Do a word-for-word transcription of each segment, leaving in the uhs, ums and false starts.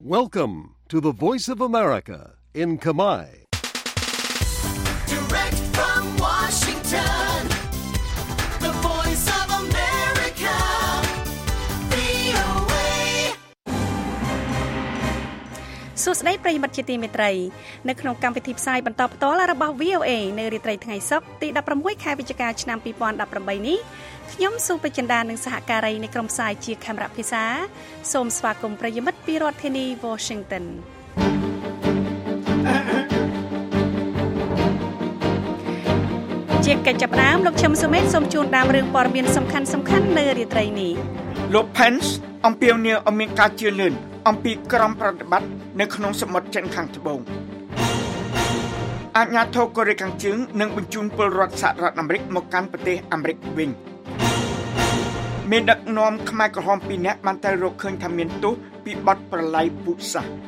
Welcome to the Voice of America in Khmer. Direct from Washington, the Voice of America, វី អូ เอសួស្តីប្រិយមិត្តជាទីមេត្រីនៅក្នុងកម្មវិធីផ្សាយបន្តផ្ទាល់របស់ វី អូ เอ នៅរាត្រីថ្ងៃសុក្រទីដប់ប្រាំមួយខែវិច្ឆិកាឆ្នាំពីរពាន់ដប់ប្រាំបីនេះខ្ញុំសុបចិន្តានិងសហការីនៃក្រុមផ្សាយជាខេមរៈភាសាសូមស្វាគមន៍ប្រិយមិត្តពីរដ្ឋធានី Washington ជាកិច្ចចាប់ផ្ដើមលោកឈឹមសុមេតសូមជូនដើមរឿងព័ត៌មានសំខាន់សំខាន់នៅរាត្រីនេះលោក Pence អំពាវនាវឲ្យមានការជឿនលឿនអំពីក្រមប្រតិបត្តិនៅក្នុងសមុទ្រចិនខាងត្បូងអាជ្ញាធរកូរ៉េខាងជើងនឹងបញ្ជូនពលរដ្ឋសហរដ្ឋអាមេរិកមកកាន់ប្រទេសអាមេរិកវិញមានដឹកនាំខ្មែរក្រហមពីរនាក់បានទៅរកឃើញថាមានទោសពីបទប្រល័យពូជសាសន៍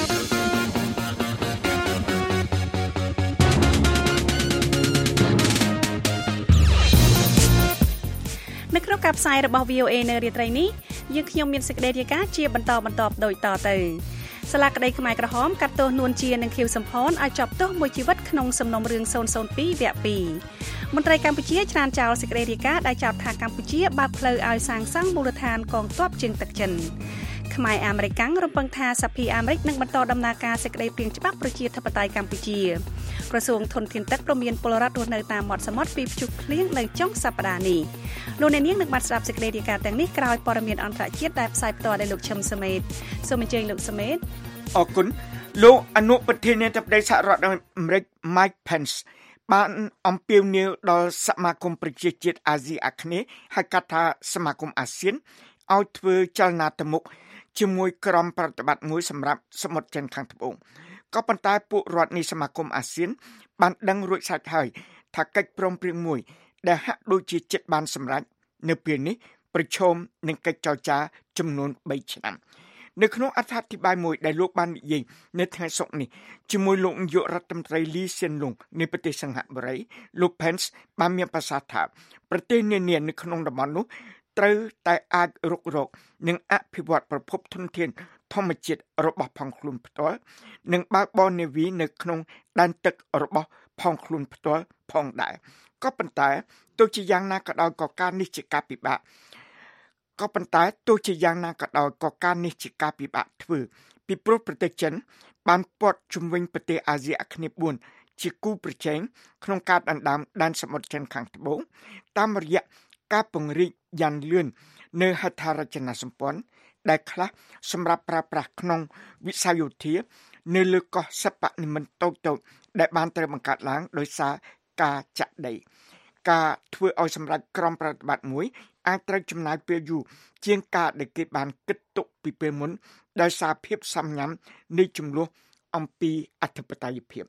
នៅក្នុងការផ្សាយរបស់ វី អូ เอ នៅរាត្រីនេះយើងខ្ញុំមានសេចក្តីរាយការណ៍ជាបន្តបន្តដូចតទៅសាលាក្តីខ្មែរក្រហមកាត់ទោសនួនជានិងខៀវសំផនឲ្យជាប់ទោសមួយជីវិតក្នុងសំណុំរឿង ศูนย์ ศูนย์ ពីរ វគ្គពីរមន្ត្រីកម្ពុជាច្រានចោលសេចក្តីរាយការណ៍ដែលចោទថាកម្ពុជាបើកផ្លូវឲ្យសាងសង់មូលដ្ឋានកងទ័ពជើងទឹកចិនខ្មែរអាមេរិករំពឹងថាសភាអាមេរិកនឹងបន្តដំណើរការសេចក្តីព្រាងច្បាប់ប្រជាធិបតេយ្យកម្ពុជាក្រសួងធនធានទឹកព្រមានពលរដ្ឋរស់នៅតាមមាត់សមុទ្រពីព្យុះភ្លៀងនៅចុងសប្តាហ៍នេះលោកអ្នកនាងនឹងបានស្ដាប់សេចក្តីរាយការណ៍ទាំងនេះក្រោយព័ត៌មានអន្តរជាតិដែលផ្សាយផ្ទាល់ដោយលោកឈឹមសមេតសូមអញ្ជើញលោកសមេតអរគុណលោកអនុប្រធានាធិបតីសហរដ្ឋអាមេរិក Mike Pence បានអំពាវនាវដល់សមាគមប្រជាជាតិអាស៊ីអាគ្នេយ៍ហៅកាត់ថាសមាគមអាស៊ានឲ្យធ្វើចលនាទៅមុខជាមួយក្រុមប្រតិបត្តិមួយសម្រាប់សមុទ្រចិនខាងត្បូងក៏ប៉ុន្តែពួករដ្ឋនៃសមាគមអាស៊ានបានដឹងរួចស្រេចហើយថាកិច្ចព្រមព្រៀងមួយដែលហាក់ដូចជាចិត្តបានសម្រេចនៅពេលនេះប្រឈមនឹងកិច្ចចរចាចំនួនបីឆ្នាំនៅក្នុងអត្ថាធិប្បាយមួយដែលលោកបាននិយាយនៅថ្ងៃសុក្រនេះជាមួយលោកនាយករដ្ឋមន្ត្រីលីសៀនលុងនៃប្រទេសសិង្ហបុរីលោក Pence បានមានប្រសាសន៍ថាប្រទេសនានានៅក្នុងតំបន់នោះត្រូវតែអាចរុករកនិងអភិវឌ្ឍប្រភពធនធានធម្មជាតិរបស់ផងខ្លួនផ្ទាល់និងបើកបរនាវីនៅក្នុងដែនទឹករបស់ផងខ្លួនផ្ទាល់ផងដែរក៏ប៉ុន្តែទោះជាយ៉ាងណាក៏ដោយក៏ការនេះជាការពិបាកក៏ប៉ុន្តែទោះជាយ៉ាងណាក៏ដោយក៏ការនេះជាការពិបាកធ្វើពីព្រោះប្រទេសចិនបានព័ទ្ធជុំវិញប្រទេសអាស៊ីអាគ្នេយ៍បួនជាគូប្រជែងក្នុងការដណ្ដើមដែនសមុទ្រចិនខាងត្បូងតាមរយៈការពង្រីកយ៉ាងលឿននៅហេដ្ឋារចនាសម្ព័ន្ធដែលខ្លះសម្រាប់ប្រើប្រាស់ក្នុងវិស័យយោធានៅលើកោះសិប្បនិម្មិតតូចៗដែលបានត្រូវបង្កើតឡើងដោយសារការចាក់ដីការធ្វើឲ្យសម្រាប់ក្រុមប្រតិបត្តិមួយអាចត្រូវចំណាយពេលយូរជាងការដែលគេបានគិតទុកពីពេលមុនដោយសារភាពសំញាំនៃចំនួនអំពីអធិបតេយ្យភាព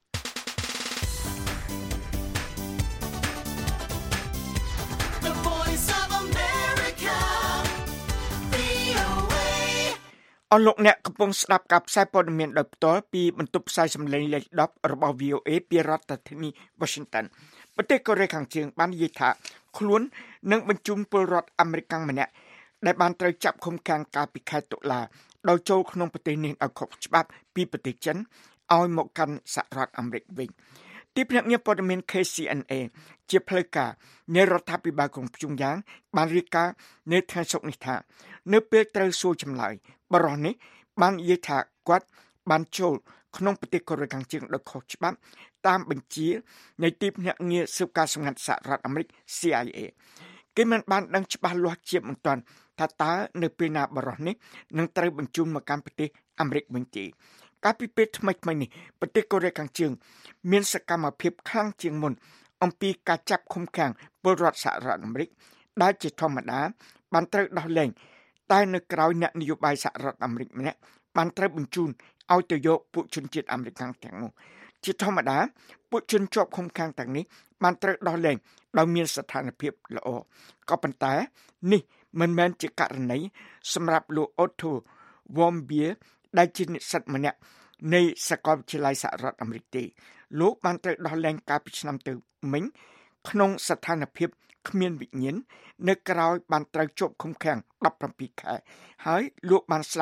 អស់លោកអ្នកកំពុងស្ដាប់ការផ្សាយព័ត៌មានដោយផ្ទាល់ពីបន្ទប់ផ្សាយសម្លេងលេខដប់របស់ វី អូ เอ ពីរដ្ឋធានី Washington ប្រទេសកូរ៉េខាងជើងបាននិយាយថាខ្លួននឹងបញ្ជូនពលរដ្ឋអាមេរិកម្នាក់ដែលបានត្រូវចាប់ឃុំឃាំងកាលពីខែតុលាដោយចូលក្នុងប្រទេសនេះឲ្យខុសច្បាប់ពីប្រទេសចិនឲ្យមកកាន់សហរដ្ឋអាមេរិកវិញទីភ្នាក់ងារព័ត៌មាន K C N A ជាផ្លូវការនៃរដ្ឋាភិបាលក្រុងព្យុងយ៉ាងបានរាយការណ៍នៅថ្ងៃសុក្រនេះថានៅពេលត្រូវសួរចម្លើយបរិសុទ្ធនេះបាននិយាយថាគាត់បានចូលក្នុងប្រទេសកូរ៉េខាងជើងដោយខុសច្បាប់តាមបញ្ជានៃទីភ្នាក់ងារស៊ើបការសម្ងាត់សហរដ្ឋអាមេរិក C I A គេមិនបានដឹងច្បាស់លាស់ជាបន្ទាន់ថាតើនៅពេលណាបរិសុទ្ធនេះនឹងត្រូវបញ្ជូនមកកាន់ប្រទេសអាមេរិកវិញទេកាលពីពេលថ្មីៗនេះប្រទេសកូរ៉េខាងជើងមានសកម្មភាពខ្លាំងជាងមុនអំពីការចាប់ឃុំឃាំងពលរដ្ឋសហរដ្ឋអាមេរិកដែលជាធម្មតាបានត្រូវដោះលែងតែនៅក្រៅអ្នកនយោបាយសហរដ្ឋអាមេរិកម្នាក់បានត្រូវបញ្ជូនឲ្យទៅយកពួកជនជាតិអាមេរិកទាំងនោះជាធម្មតាពួកជនជាប់ឃុំឃាំងទាំងនេះបានត្រូវដោះលែងដោយមានស្ថានភាពល្អក៏ប៉ុន្តែនេះមិនមែនជាករណីសម្រាប់លោក Otto Warmbier ដែលជានិស្សិតម្នាក់នៃសាកលវិទ្យាល័យសហរដ្ឋអាមេរិកទេលោកបានត្រូវដោះលែងកាលពីឆ្នាំទៅមិញក្នុងស្ថានភាពគ្មានវិញ្ញាណនៅក្រៅបានត្រូវជាប់ឃុំឃាំងដប់ប្រាំពីរខែហើយលោកបានស្លាប់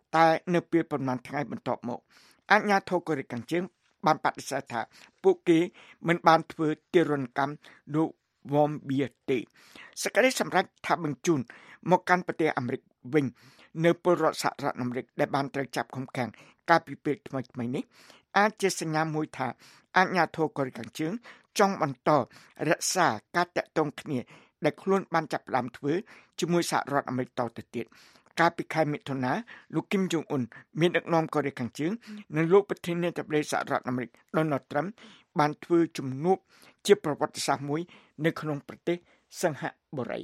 តែនៅពេលប្រមាណថ្ងៃបន្ទាប់មកអាជ្ញាធរកូរ៉េខាងជើងបានបដិសេធថាពួកគេមិនបានធ្វើទារុណកម្មលោកវ៉មបៀទេសេចក្តីសម្រេចថាបញ្ជូនមកកាន់ប្រទេសអាមេរិកវិញនៅពលរដ្ឋសហរដ្ឋអាមេរិកដែលបានត្រូវចាប់ឃុំឃាំងកាលពីពេលថ្មីៗនេះអាចជាសញ្ញាមួយថាអាជ្ញាធរកូរ៉េខាងជើងចង់បន្តរក្សាការតាក់ទងគ្នាដែលខ្លួនបានចាប់ផ្ដើមធ្វើជាមួយសហរដ្ឋអាមេរិកតទៅទៀតកាលពីខែមិថុនាលោកគីមចុងអ៊ុនមានដឹកនាំកូរ៉េខាងជើងនិងលោកប្រធានាធិបតីសហរដ្ឋអាមេរិក Donald Trump បានធ្វើជំនួបជាប្រវត្តិសាស្ត្រមួយនៅក្នុងប្រទេសសិង្ហបុរី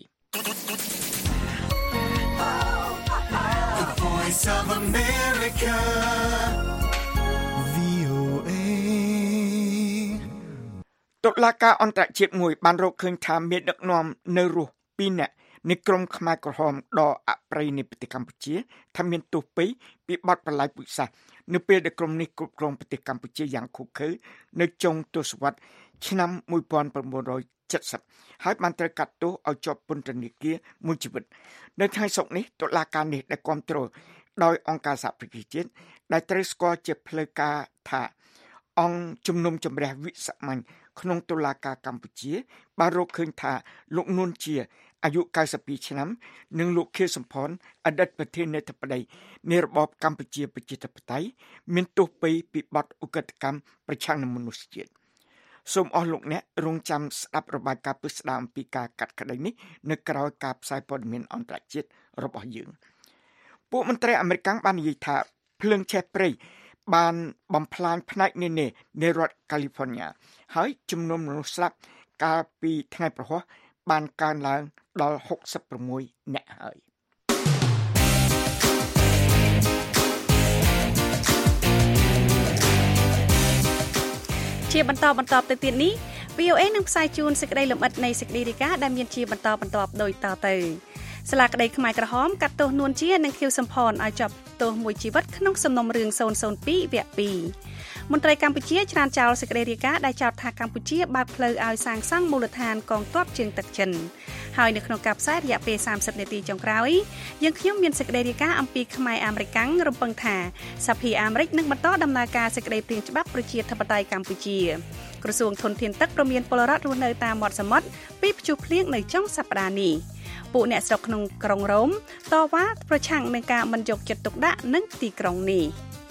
The Voice of America វី អូ เอតុលាការអន្តរជាតិមួយបានរកឃើញថាមានដឹកនាំនៅរស់ពីរនាក់នៃក្រុមខ្មែរក្រហមដ៏អប្រិយនៃប្រទេសកម្ពុជាថាមានទោសពីរពីបទប្រល័យពូជសាសន៍នៅពេលដែលក្រុមនេះគ្រប់គ្រងប្រទេសកម្ពុជាយ៉ាងឃោរឃៅនៅចុងទសវត្សរ៍ឆ្នាំmột nghìn chín trăm bảy mươiហើយបានត្រូវកាត់ទោសឲ្យជាប់ពន្ធនាគារមួយជីវិតនៅថ្ងៃសុក្រនេះតុលាការនេះដែលគាំទ្រដោយអង្គការសហប្រជាជាតិដែលត្រូវស្គាល់ជាផ្លូវការថាអង្គជំនុំជម្រះវិសាមញ្ញក្នុងតុលាការកម្ពុជាបានរកឃើញថាលោកនួនជាអាយុ九十二ឆ្នាំនិងលោកខៀវសំផនអតីតប្រធានាធិបតីនៃរបបកម្ពុជាប្រជាធិបតេយ្យមានទោសពីរពីបទឧក្រិដ្ឋកម្មប្រឆាំងនឹងមនុស្សជាតិសូមអស់លោកអ្នករងចាំស្ដាប់របាយការណ៍ពិស្ដារអំពីការកាត់ក្តីនេះនៅក្រៅការផ្សាយព័ត៌មានអន្តរជាតិរបស់យើងពួកមន្ត្រីអាមេរិកបាននិយាយថាភ្លើងឆេះព្រៃបានបំផ្លាញផ្នែកនានានៃរដ្ឋកាលីហ្វ័រញ៉ាហើយចំនួនមនុស្សស្លាប់កាលពីថ្ងៃប្រហ័សបានកើនឡើងដល់หกสิบหกនាក់ហើយជាបន្តបន្តទៅទៀតនេះ វី អូ เอ នឹងផ្សាយជូនសេចក្តីលម្អិតនៃសេចក្តីរាយការណ៍ដែលមានជាបន្តបន្តដូចតទៅសាលាក្តីខ្មែរក្រហមកាត់ទោសនួនជានិងខៀវសំផនឲ្យជាប់ទោសមួយជីវិតក្នុងសំណុំរឿងศูนย์ศูนย์ពីរវគ្គពីរមន្ត្រីកម្ពុជាច្រានចោលសេចក្តីរាយការណ៍ដែលចោទថាកម្ពុជាបើកផ្លូវឲ្យសាងសង់មូលដ្ឋានកងទ័ពជើងទឹកចិនហើយនៅក្នុងការផ្សាយរយៈពេលសាមសិបនាទីចុងក្រោយយើងខ្ញុំមានសេចក្តីរាយការណ៍អំពីខ្មែរអាមេរិកាំងរំពឹងថាសភាអាមេរិកនឹងបន្តដំណើរការសេចក្តីព្រាងច្បាប់ប្រជាធិបតេយ្យកម្ពុជាក្រសួងធនធានទឹកព្រមានពលរដ្ឋរស់នៅតាមមាត់សមុទ្រពីព្យុះភ្លៀងនៅចុងសប្តាហ៍នេះពួកអ្នកស្រុកក្នុងក្រុងរ៉ូមតវ៉ាប្រឆាំងនឹងការមិនយកចិត្តទុកដាក់នឹងទីក្រុងនេះ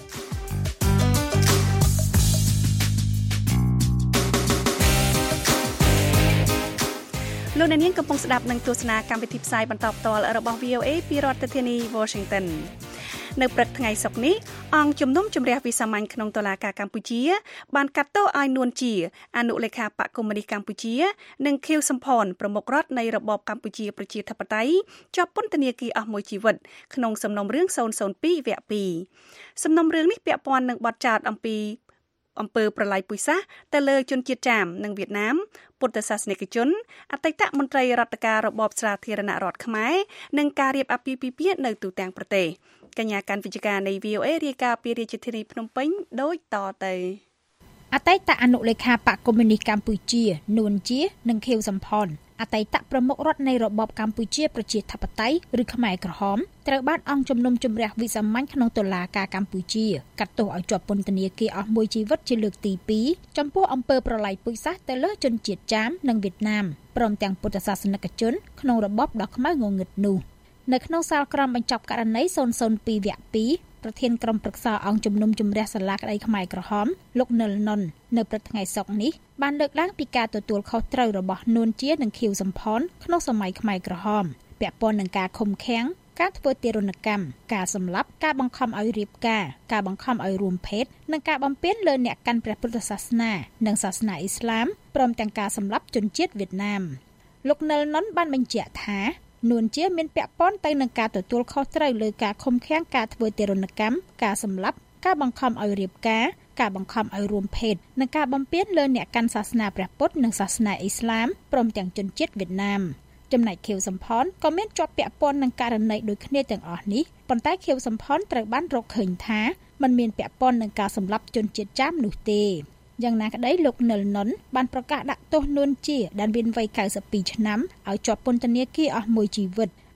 លោកអ្នកនាងកំពុងស្ដាប់នឹងទស្សនាកម្មវិធីផ្សាយបន្តផ្ទាល់របស់ វី អូ เอ ពីរដ្ឋធានី Washington នៅព្រឹកថ្ងៃសុក្រនេះអង្គជំនុំជម្រះវិសាមញ្ញក្នុងតុលាការកម្ពុជាបានកាត់ទោសឲ្យនួនជាអនុលេខាបកកុម្មុយនីសកម្ពុជានិងខៀវសំផនប្រមុខរដ្ឋនៃរបបកម្ពុជាប្រជាធិបតេយ្យជាប់ពន្ធនាគារអស់មួយជីវិតក្នុងសំណុំរឿងศูนย์ศูนย์ពីរវគ្គពីរសំណុំរឿងនេះពាក់ព័ន្ធនឹងបទចោទអំពីអំពើប្រល័យពូជសាសន៍ទៅលើជនជាតិចាមនិងវៀតណាមពុទ្ធសាសនិកជនអតីតមន្ត្រីរដ្ឋការរបបសាធារណរដ្ឋខ្មែរនិងការរៀបអាពាហ៍ពិពាហ៍នៅទូទាំងប្រទេសកញ្ញាកាន់វិជ្ជការនៃ វី អូ เอ រាយការណ៍ពីរាជធានីភ្នំពេញដូចតទៅអតីតអនុលេខាបកកុម្មុយនីសកម្ពុជានួនជានិងខៀវសំផនអតីតប្រមុខរដ្ឋនៃរបបកម្ពុជាប្រជាធិបតេយ្យឬខ្មែរក្រហមត្រូវបានអង្គជំនុំជម្រះវិសាមញ្ញក្នុងតុលាការកម្ពុជាកាត់ទោសឲ្យជាប់ពន្ធនាគារអស់មួយជីវិតជាលើកទីពីរចំពោះអំពើប្រល័យពូជសាសន៍ទៅលើជនជាតិចាមនិងវៀតណាមព្រមទាំងពុទ្ធសាសនិកជនក្នុងរបបដ៏ខ្មៅងងឹតនោះនៅក្នុងសាលក្រមបញ្ចប់ករណីศูนย์ศูนย์ពីរវគ្គពីរប្រធានក្រុមប្រឹក្សាអង្គជំនុំជម្រះសាលាក្តីខ្មែរក្រហមលោកនិលនុននៅព្រឹកថ្ងៃសុក្រនេះបានលើកឡើងពីការទទួលខុសត្រូវរបស់នួនជានិងខៀវសំផនក្នុងសម័យខ្មែរក្រហមពាក់ព័ន្ធនឹងការឃុំឃាំងការធ្វើទារុណកម្មការសម្លាប់ការបង្ខំឲ្យរៀបការការបង្ខំឲ្យរួមភេទនិងការបំពានលើអ្នកកាន់ព្រះពុទ្ធសាសនានិងសាសនាអ៊ីស្លាមព្រមទាំងការសម្លាប់ជនជាតិវៀតណាមលោកនិលនុនបានបញ្ជាក់ថានួនជាមានពាក់ព័ន្ធទៅនឹងការទទួលខុសត្រូវលើការឃុំឃាំងការធ្វើទារុណកម្មការសម្លាប់ការបង្ខំឲ្យរៀបការការបង្ខំឲ្យរួមភេទនិងការបំពានលើអ្នកកាន់សាសនាព្រះពុទ្ធនិងសាសនាអ៊ីស្លាមព្រមទាំងជនជាតិវៀតណាមចំណែកខៀវសំផនក៏មានជាប់ពាក់ព័ន្ធនឹងករណីដូចគ្នាទាំងអស់នេះប៉ុន្តែខៀវសំផនត្រូវបានរកឃើញថាมันមានពាក់ព័ន្ធនឹងការសម្លាប់ជនជាតិចាមនោះទេយ៉ាងណាក្តីលោកនិលនុនបានប្រកាសដាក់ទោសនួនជាដែលមានវ័យ九十ពីរឆ្នាំឲ្យជាប់ពន្ធនាគារអស់មួយជីវិត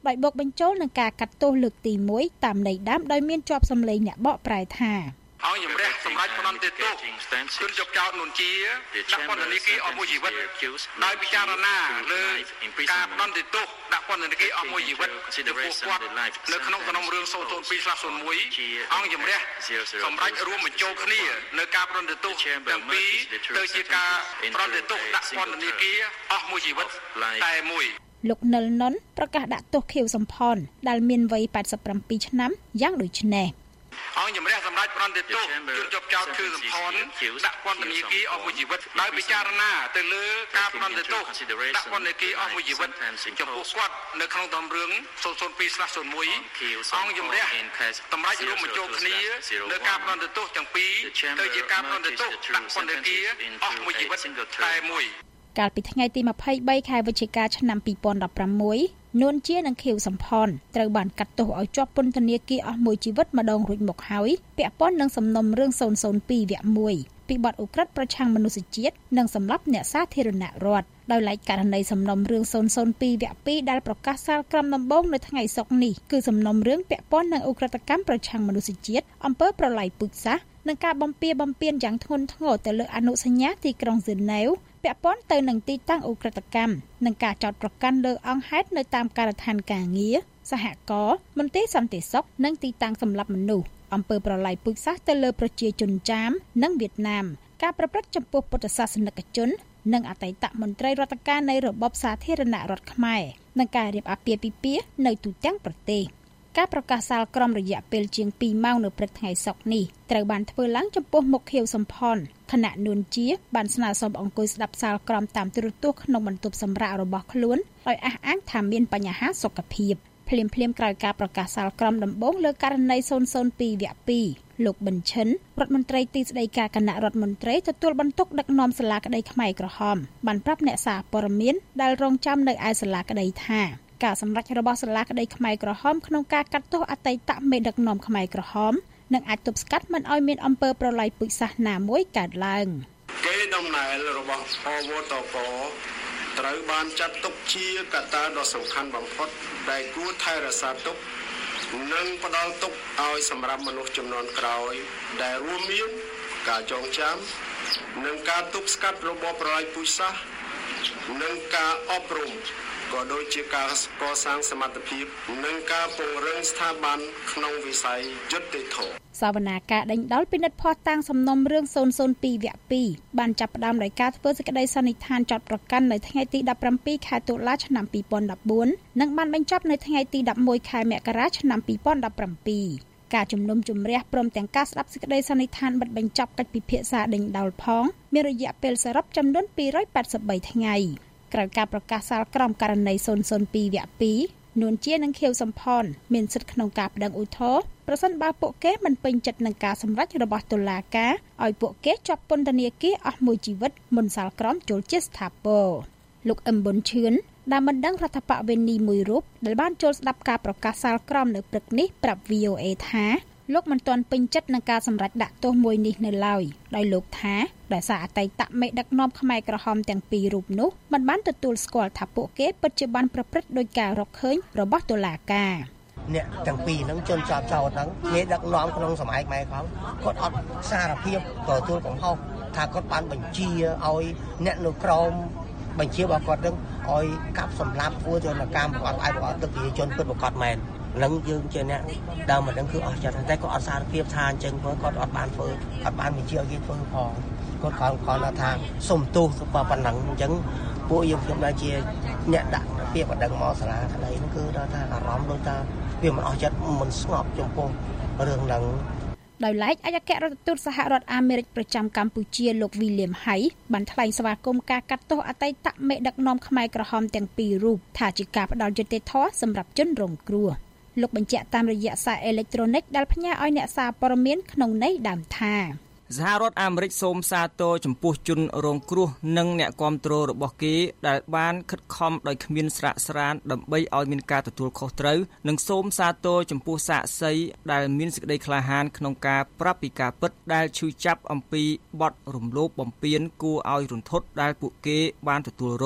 ដោយបូកបញ្ចូលនឹងការកាត់ទោសលើកទីមួយតាមន័យដើមដោយមានជាប់សម្លេងអ្នកបកប្រែថាអង្គជំរះសម្រាប់ផ្ដន្ទាទោសជនជាប់ចោទនួនជាដាក់ពន្ធនាគារអស់មួយជីវិតដោយពិចារណាលើការផ្ដន្ទាទោសដាក់ពន្ធនាគារអស់មួយជីវិតចំពោះគាត់នៅក្នុងសំណុំរឿង ศูนย์ ศูนย์ ពីរ ស្លាស់ ศูนย์ មួយ អង្គជំរះសម្រាប់រួមបញ្ចូលគ្នានៅការផ្ដន្ទាទោសទាំងពីរទៅជាការផ្ដន្ទាទោសដាក់ពន្ធនាគារអស់មួយជីវិតតែមួយលោកនិលនុនប្រកាសដាក់ទោសខៀវសំផនដែលមានវ័យแปดสิบเจ็ดឆ្នាំយ៉ាងដូចនេះអង្គជំរះសម្រាប់ផ្ដន្ទាទោសជនជាប់ចោទខៀវសំផនដាក់ពន្ធនាគារអស់មួយជីវិតដោយពិចារណាទៅលើការផ្ដន្ទាទោសដាក់ពន្ធនាគារអស់មួយជីវិតចំពោះគាត់នៅក្នុងដំណើររឿង ศูนย์ ศูนย์ ពីរ ស្លាស់ ศูนย์ មួយ អង្គជំរះសម្រាប់រួមបញ្ចូលគ្នានៅការផ្ដន្ទាទោសទាំងពីរទៅជាការផ្ដន្ទាទោសដាក់ពន្ធនាគារអស់មួយជីវិតតែមួយកាលពីថ្ងៃទីยี่สิบสามខែវិច្ឆិកាឆ្នាំยี่สิบสิบหกនួនជានិងខៀវសំផនត្រូវបានកាត់ទោសឲ្យជាប់ពន្ធនាគារអស់មួយជីវិតម្ដងរួចមកហើយពាក់ព័ន្ធនឹងសំណុំរឿង ศูนย์ ศูนย์ ពីរ វគ្គមួយពីបទឧក្រិដ្ឋប្រឆាំងមនុស្សជាតិនិងសម្លាប់អ្នកសាធារណរដ្ឋដោយឡែកករណីសំណុំរឿង ศูนย์ ศูนย์ ពីរ វគ្គពីរដែលប្រកាសសាលក្រមដំបូងនៅថ្ងៃសុក្រនេះគឺសំណុំរឿងពាក់ព័ន្ធនឹងឧក្រិដ្ឋកម្មប្រឆាំងមនុស្សជាតិអំពើប្រល័យពូជសាសន៍និងការបំពារបំពានយ៉ាងធ្ងន់ធ្ងរទៅលើអនុសញ្ញាទីក្រុងហ្សឺណែវពាក់ព័ន្ធទៅនឹងទីតាំងឧក្រិដ្ឋកម្មនិងការចោទប្រកាន់លើអង្គហេតុនៅតាមការដ្ឋានការងារសហករណ៍មន្ទីរសន្តិសុខនិងទីតាំងសម្លាប់មនុស្សអំពើប្រល័យពូជសាសន៍ទៅលើប្រជាជនចាមនិងវៀតណាមការប្រព្រឹត្តចំពោះពុទ្ធសាសនិកជននិងអតីតមន្ត្រីរដ្ឋការនៃរបបសាធារណរដ្ឋខ្មែរនិងការរៀបអាពាហ៍ពិពាហ៍នៅទូទាំងប្រទេសការប្រកាសសាលក្រមរយៈពេលជាងពីរម៉ោងនៅព្រឹកថ្ងៃសុក្រនេះត្រូវបានធ្វើឡើងចំពោះមុខខៀវសំផនគណៈនួនជាបានស្នើសុំអង្គុយស្ដាប់សាលក្រមតាមទូរទស្សន៍ក្នុងបន្ទប់សម្រាករបស់ខ្លួនដោយអះអាងថាមានបញ្ហាសុខភាពភ្លាមភ្លាមក្រោយការប្រកាសសាលក្រមដំបូងលើករណី ศูนย์ ศูนย์ ពីរ វគ្គពីរលោកប៊ិនឈិនរដ្ឋមន្ត្រីទីស្តីការគណៈរដ្ឋមន្ត្រីទទួលបន្ទុកដឹកនាំសាលាក្តីខ្មែរក្រហមបានប្រាប់អ្នកសារព័ត៌មានដែលរងចាំនៅឯសាលាក្តីថាការសម្រេចរបស់សាលាក្តីខ្មែរក្រហមក្នុងការកាត់ទោសអតីតមេដឹកនាំខ្មែរក្រហមនឹងអាចទប់ស្កាត់មិនឲ្យមានអំពើប្រល័យពូជសាសន៍ណាមួយកើតឡើងគេដំណើររបស់អវតកត្រូវបានចាត់ទុកជាកត្តាដ៏សំខាន់បំផុតដែលគួរថែរក្សាទុកនិងផ្ដល់ទុកឲ្យសម្រាប់មនុស្សជំនាន់ក្រោយដែលរួមមានការចងចាំនិងការទប់ស្កាត់របបប្រល័យពូជសាសន៍និងការអប់រំក៏ដូចជាការកសាងសមត្ថភាពនិងការពង្រឹងស្ថាប័នក្នុងវិស័យយុត្តិធម៌សវនាការដេញដោលពិនិត្យភស្តុតាងសំណុំរឿង ศูนย์ ศูนย์ ពីរ វគ្គពីរបានចាប់ផ្ដើមដោយការធ្វើសេចក្តីសន្និដ្ឋានចោទប្រកាន់នៅថ្ងៃទី17ខែតុលាឆ្នាំยี่สิบสิบสี่និងបានបញ្ចប់នៅថ្ងៃទីelevenខែមករាឆ្នាំยี่สิบสิบเจ็ดការជំនុំជម្រះព្រមទាំងការស្ដាប់សេចក្តីសន្និដ្ឋានបិទបញ្ចប់កិច្ចពិភាក្សាដេញដោលផងមានរយៈពេលសរុបចំនួនtwo hundred eighty-threeថ្ងៃក្រោយការប្រកាសសាលក្រមករណី ศูนย์ ศูนย์ ពីរ វគ្គពីរនួនជានិងខៀវសំផនមានសិទ្ធិក្នុងការប្តឹងឧទ្ធរណ៍ប្រសិនបើពួកគេមិនពេញចិត្តនឹងការសម្រេចរបស់តុលាការឲ្យពួកគេជាប់ពន្ធនាគារអស់មួយជីវិតមុនសាលក្រមចូលជាស្ថាពរលោកអឹមប៊ុនឈឿនដែលមិនដឹងរដ្ឋបវេនីមួយរូបដែលបានចូលស្ដាប់ការប្រកាសសាលក្រមនៅព្រឹកនេះប្រាប់ វី អូ អេ ថាលោកមិនទាន់ពេញចិត្តនឹងការសម្រេចដាក់ទោសមួយនេះនៅឡើយដោយលោកថាដោយសារអតីតមេដឹកនាំខ្មែរក្រហមទាំងពីររូបនោះមិនបានទទួលស្គាល់ថាពួកគេពិតជាបានប្រព្រឹត្តដោយការរកឃើញរបស់តុលាការអ្នកទាំងពីរហ្នឹងជនជាប់ចោទហ្នឹងមេដឹកនាំក្នុងសម័យខ្មែរក្រហមគាត់អត់សារភាពទទួលកំហុសថាគាត់បានបញ្ជាឲ្យអ្នកនៅក្រមបញ្ជារបស់គាត់ហ្នឹងឲ្យកាប់សម្លាប់ធ្វើទរណកម្មប្រកបដោយប្រកបទឹកប្រជាជនពិតប្រាកដមែននឹងយើងជាអ្នកដើមមិនដឹងគឺអស់ចិត្តតែគាត់អត់សារភាពថាអញ្ចឹងគាត់អត់បានធ្វើអត់បានបញ្ជាឲ្យគេធ្វើផងគាត់គាត់គាត់ថាសុំទោសប៉ុណ្ណឹងអញ្ចឹងពួកយើងខ្ញុំដែលជាអ្នកដាក់ពាក្យបណ្ដឹងមកសាលាក្តីហ្នឹងគឺដល់ថាអារម្មណ៍ដូចថាវាមិនអស់ចិត្តមិនស្ងប់ចំពោះរឿងហ្នឹងដោយឡែកអគ្គរដ្ឋទូតសហរដ្ឋអាមេរិកប្រចាំកម្ពុជាលោក William Hay បានថ្លែងស្វាគមន៍ការកាត់ទោសអតីតមេដឹកនាំខ្មែរក្រហមទាំងពីររូបថាជាការផ្ដល់យុត្តិធម៌សម្រាប់ជនរងគ្រោះលោកបញ្ជាក់តាមរយៈសារអេឡិចត្រូនិកដែលផ្ញើឲ្យអ្នកសារព័ត៌មានក្នុងន័យដើមថាសហរដ្ឋអាមេរិកសូមសាទរចំពោះជនរងគ្រោះនិងអ្នកគាំទ្ររបស់គេដែលបានខិតខំដោយគ្មានស្រាកស្រានដើម្បីឲ្យមានការទទួលខុសត្រូវនិងសូមសាទរចំពោះសាក្សីដែលមានសេចក្តីក្លាហានក្នុងការប្រាប់ពីការពិតដែលឈឺចាប់អំពីបទរំលោភបំពានគួរឲ្យរន្ធត់ដែលពួកគេបានទទួលរង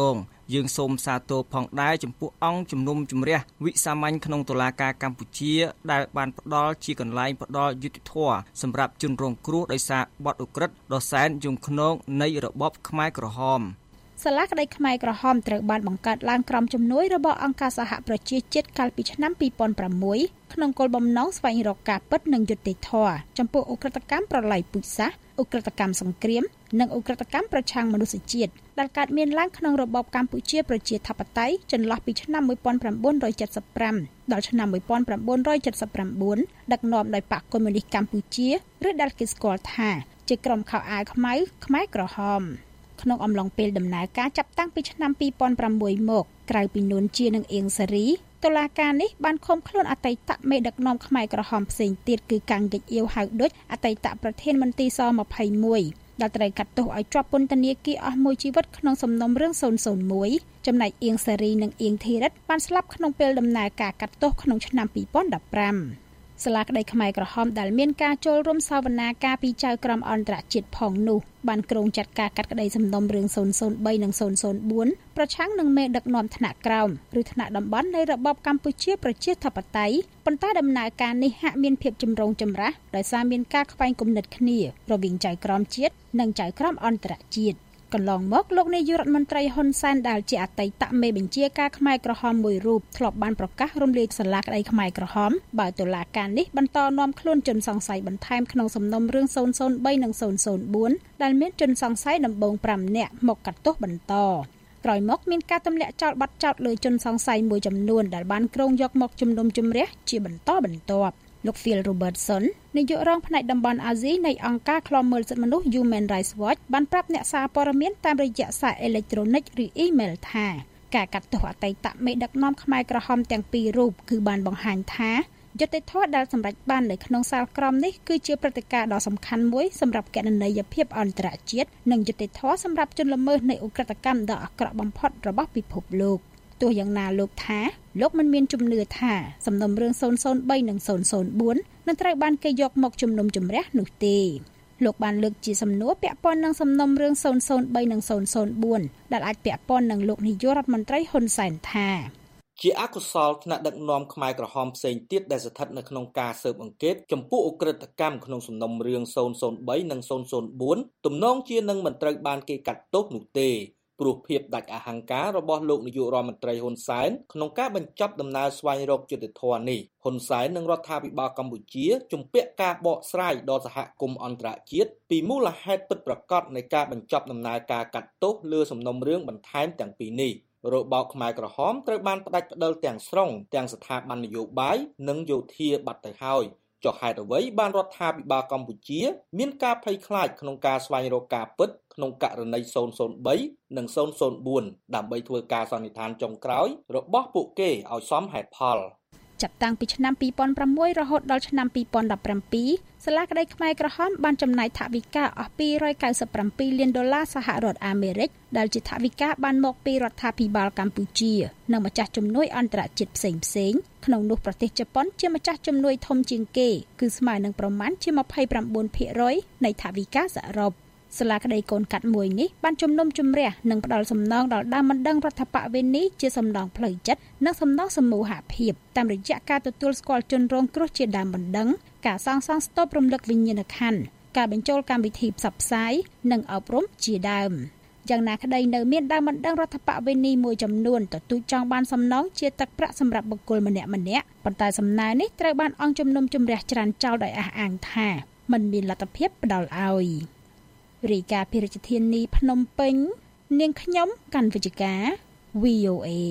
យើងសូមសាទរផងដែរចំពោះអង្គជំនុំជម្រះវិសាមញ្ញក្នុងតុលាការកម្ពុជាដែលបានផ្ដល់ជាកន្លែងផ្ដល់យុត្តិធម៌សម្រាប់ជនរងគ្រោះដោយសារបទឧក្រិដ្ឋដ៏សែនយង់ឃ្នងនៃរបបខ្មែរក្រហមសាលាក្តីខ្មែរក្រហមត្រូវបានបង្កើតឡើងក្រោមជំនួយរបស់អង្គការសហប្រជាជាតិកាលពីឆ្នាំពីរពាន់ប្រាំមួយក្នុងគោលបំណងស្វែងរកការពិតនិងយុត្តិធម៌ចំពោះឧក្រិដ្ឋកម្មប្រល័យពូជសាសន៍ឧក្រិដ្ឋកម្មសង្គ្រាមនិងឧក្រិដ្ឋកម្មប្រឆាំងមនុស្សជាតិដែលកើតមានឡើងក្នុងរបបកម្ពុជាប្រជាធិបតេយ្យចន្លោះពីឆ្នាំmột nghìn chín trăm bảy mươi lămដល់ឆ្នាំmột nghìn chín trăm bảy mươi chínដឹកនាំដោយបកកុម្មុយនីសកម្ពុជាឬដែលគេស្គាល់ថាជាក្រុមខោអាវខ្មៅខ្មែរក្រហមក្នុងអំឡុងពេលដំណើរការចាប់តាំងពីឆ្នាំពីរពាន់ប្រាំមួយមកក្រៅពីនួនជានិងអៀងសារីតុលាការនេះបានឃុំខ្លួនអតីតមេដឹកនាំខ្មែរក្រហមផ្សេងទៀតគឺកាំងហ្គិចអៀវហៅឌុចអតីតប្រធានមន្ទីរស២១ដែលត្រូវកាត់ទោសឲ្យជាប់ពន្ធនាគារអស់មួយជីវិតក្នុងសំណុំរឿងศูนย์ศูนย์មួយចំណែកអៀងសារីនិងអៀងធីរិតបានស្លាប់ក្នុងពេលដំណើរការកាត់ទោសក្នុងឆ្នាំពីរពាន់ដប់ប្រាំសាលាក្តីខ្មែរក្រហមដែលមានការចូលរួមសវនាការពីចៅក្រមអន្តរជាតិផងនោះបានក្រុងចាត់ការកាត់ក្តីសំណុំរឿងศูนย์ศูนย์បីនិងศูนย์ศูนย์បួនប្រឆាំងនឹងមេដឹកនាំថ្នាក់ក្រោមឬថ្នាក់តំបន់នៃរបបកម្ពុជាប្រជាធិបតេយ្យប៉ុន្តែដំណើរការនេះហាក់មានភាពចម្រូងចម្រាសដោយសារមានការខ្វែងគំនិតគ្នារវាងចៅក្រមជាតិនិងចៅក្រមអន្តរជាតិកន្លងមកលោកនាយករដ្ឋមន្ត្រីហ៊ុនសែនដែលជាអតីតមេបញ្ជាការខ្មែរក្រហមមួយរូបធ្លាប់បានប្រកាសរំលាយសាលាក្តីខ្មែរក្រហមបើតុលាការនេះបន្តនាំខ្លួនជនសង្ស័យបន្ថែមក្នុងសំណុំរឿងศูนย์ศูนย์បីនិងศูนย์ศูนย์បួនដែលមានជនសង្ស័យដំបូងប្រាំនាក់មកកាត់ទោសបន្តក្រោយមកមានការទម្លាក់ចោលបទចោទលើជនសង្ស័យមួយចំនួនដែលបានក្រុងយកមកជំនុំជម្រះជាបន្តបន្ទាប់លោក Phil Robertson នាយករងផ្នែកតំបន់អាស៊ីនៃអង្គការឃ្លាំមើលសិទ្ធិមនុស្ស Human Rights Watch បានប្រាប់អ្នកសារព័ត៌មានតាមរយៈសារអេឡិចត្រូនិកឬអ៊ីមែលថាការកាត់ទោសអតីតមេដឹកនាំខ្មែរក្រហមទាំងពីររូបគឺបានបង្ហាញថាយុត្តិធម៌ដែលសម្រេចបាននៅក្នុងសាលក្រមនេះគឺជាព្រឹត្តិការណ៍ដ៏សំខាន់មួយសម្រាប់គណនេយ្យភាពអន្តរជាតិនិងយុត្តិធម៌សម្រាប់ជនល្មើសនៃឧក្រិដ្ឋកម្មដ៏អាក្រក់បំផុតរបស់ពិភពលោកទោះយ៉ាងណាលោកថាលោកមិនមានជំនឿថាសំណុំរឿងศูนย์ศูนย์បីនិងศูนย์ศูนย์បួននឹងត្រូវបានគេយកមកជំនុំជម្រះនោះទេលោកបានលើកជាសំណួរពាក់ព័ន្ធនឹងសំណុំរឿងศูนย์ศูนย์បីនិងศูนย์ศูนย์បួនដែលអាចពាក់ព័ន្ធនឹងលោកនាយករដ្ឋមន្ត្រីហ៊ុនសែនថាជាអកុសលថ្នាក់ដឹកនាំខ្មែរក្រហមផ្សេងទៀតដែលស្ថិតនៅក្នុងការស៊ើបអង្កេតចំពោះឧក្រិដ្ឋកម្មក្នុងសំណុំរឿងศูนย์ศูนย์បីនិងศูนย์ศูนย์បួនទំនងជានឹងមិនត្រូវបានគេកាត់ទោសនោះទេព្រោះភាពដាច់អហង្ការរបស់លោកនាយករដ្ឋមន្ត្រីហ៊ុនសែនក្នុងការបញ្ចប់ដំណើរស្វែងរកយុត្តិធម៌នេះហ៊ុនសែននិងរដ្ឋាភិបាលកម្ពុជាជំពាក់ការបកស្រាយដល់សហគមន៍អន្តរជាតិពីមូលហេតុពិតប្រាកដនៃការបញ្ចប់ដំណើរការកាត់ទោសលើសំណុំរឿងបន្ថែមទាំងពីរនេះរបបខ្មែរក្រហមត្រូវបានផ្ដាច់ផ្តិលទាំងស្រុងទាំងស្ថាប័ននយោបាយនិងយោធាបាត់ទៅហើយចុះហេតុអ្វីបានរដ្ឋាភិបាលកម្ពុជាមានការភ័យខ្លាចក្នុងការស្វែងរកការពិតក្នុងករណីศูนย์ศูนย์បីនិងศูนย์ศูนย์បួនដើម្បីធ្វើការសន្និដ្ឋានចុងក្រោយរបស់ពួកគេឲ្យសមហេតុផលចាប់តាំងពីឆ្នាំពីរពាន់ប្រាំមួយរហូតដល់ឆ្នាំពីរពាន់ដប់ប្រាំពីរសាលាក្តីខ្មែរក្រហមបានចំណាយថវិកាអស់ពីររយកៅសិបប្រាំពីរលានដុល្លារសហរដ្ឋអាមេរិកដែលជាថវិកាបានមកពីរដ្ឋាភិបាលកម្ពុជានិងម្ចាស់ជំនួយអន្តរជាតិផ្សេងផ្សេងក្នុងនោះប្រទេសជប៉ុនជាម្ចាស់ជំនួយធំជាងគេគឺស្មើនឹងប្រមាណជាម្ភៃប្រាំបួនភាគរយនៃថវិកាសរុបសាលាក្តីកូនកាត់មួយនេះបានជំនុំជម្រះនិងផ្ដល់សំណងដល់ដើមបណ្ដឹងរដ្ឋបវេនីជាសំណងផ្លូវចិត្តនិងសំណងសមូហភាពតាមរយៈការទទួលស្គាល់ជនរងគ្រោះជាដើមបណ្ដឹងការសាងសង់ស្តុបរំលឹកវិញ្ញាណក្ខន្ធការបញ្ចូលកម្មវិធីផ្សព្វផ្សាយនិងអប់រំជាដើមយ៉ាងណាក្តីនៅមានដើមបណ្ដឹងរដ្ឋបវេនីមួយចំនួនទទូចចង់បានសំណងជាទឹកប្រាក់សម្រាប់បុគ្គលម្នាក់ម្នាក់ប៉ុន្តែសំណើនេះត្រូវបានអង្គជំនុំជម្រះច្រានចោលដោយអះអាងថាមិនមានលទ្ធភាពផ្ដល់ឲ្យរាយការណ៍ពីរាជធានីភ្នំពេញនាងខ្ញុំកាន់វិជ្ជការ វី អូ เอ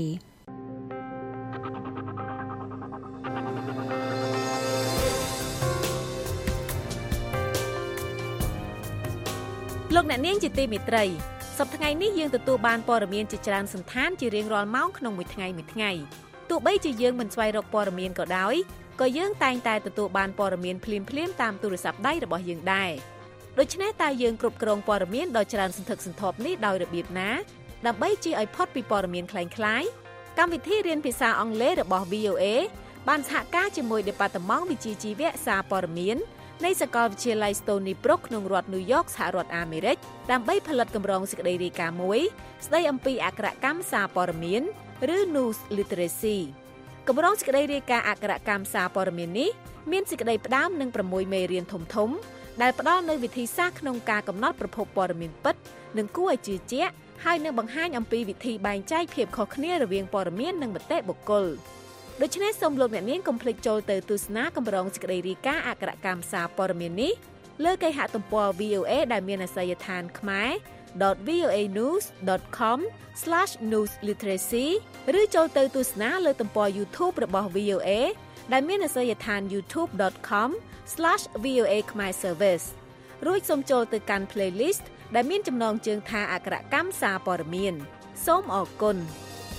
លោកអ្នកនាងជាទីមេត្រីសប្តាហ៍ថ្ងៃនេះយើងទទួលបានព័ត៌មានជាច្រើនសន្តានជារៀងរាល់ម៉ោងក្នុងមួយថ្ងៃមួយថ្ងៃទោះបីជាយើងមិនស្វែងរកព័ត៌មានក៏ដោយក៏យើងតែងតែទទួលបានព័ត៌មានភ្លាមៗតាមទូរស័ព្ទដៃរបស់យើងដែរដូច្នេះតើយើងគ្រប់គ្រងព័ត៌មានដ៏ច្រើនសន្ធឹកសន្ធាប់នេះដោយរបៀបណាដើម្បីជៀសឲ្យផុតពីព័ត៌មានคล้ายៗកម្មវិធីរៀនភាសាអង់គ្លេសរបស់ វី អូ เอ បានសហការជាមួយ Department វិជ្ជាជីវៈសារព័ត៌មាននៃសាកលវិទ្យាល័យ Stony Brook ក្នុងរដ្ឋ New York សហរដ្ឋអាមេរិកដើម្បីផលិតកម្រងសេចក្តីរាយការណ៍មួយស្តីអំពីអក្ខរកម្មសារព័ត៌មានឬ News Literacy កម្រងសេចក្តីរាយការណ៍អក្ខរកម្មសារព័ត៌មាននេះមានសេចក្តីផ្ដើមនឹង៦មេរៀនធំៗដែលផ្ដល់នូវវិធីសាស្ត្រក្នុងការកំណត់ប្រភពព័ត៌មានពិតនិងគួរឲ្យជឿជាក់ហើយនឹងបង្ហាញអំពីវិធីបែងចែកភាពខុសគ្នារវាងព័ត៌មាននិងមតិបុគ្គលដូច្នេះសូមលោកអ្នកនាងកុំភ្លេចចូលទៅទស្សនាកម្រងសេចក្តីរាយការណ៍អក្ខរកម្មសារព័ត៌មាននេះលើគេហទំព័រ វី អូ អេ ដែលមានអាសយដ្ឋាន ខ្មែរ ដត វី អូ អេ ញូស ដត com ស្លាស news literacy ឬចូលទៅទស្សនាលើទំព័រ YouTube របស់ វី អូ អេ ដែលមានអាសយដ្ឋាន ยูทูบ ដត com ស្លាស វី អូ អេ ខ្មែរ Service រួចសូមចូលទៅកាន់ playlist ដែលមានចំណងជើងថាអក្ខរកម្មសារព័ត៌មានសូមអរគុណ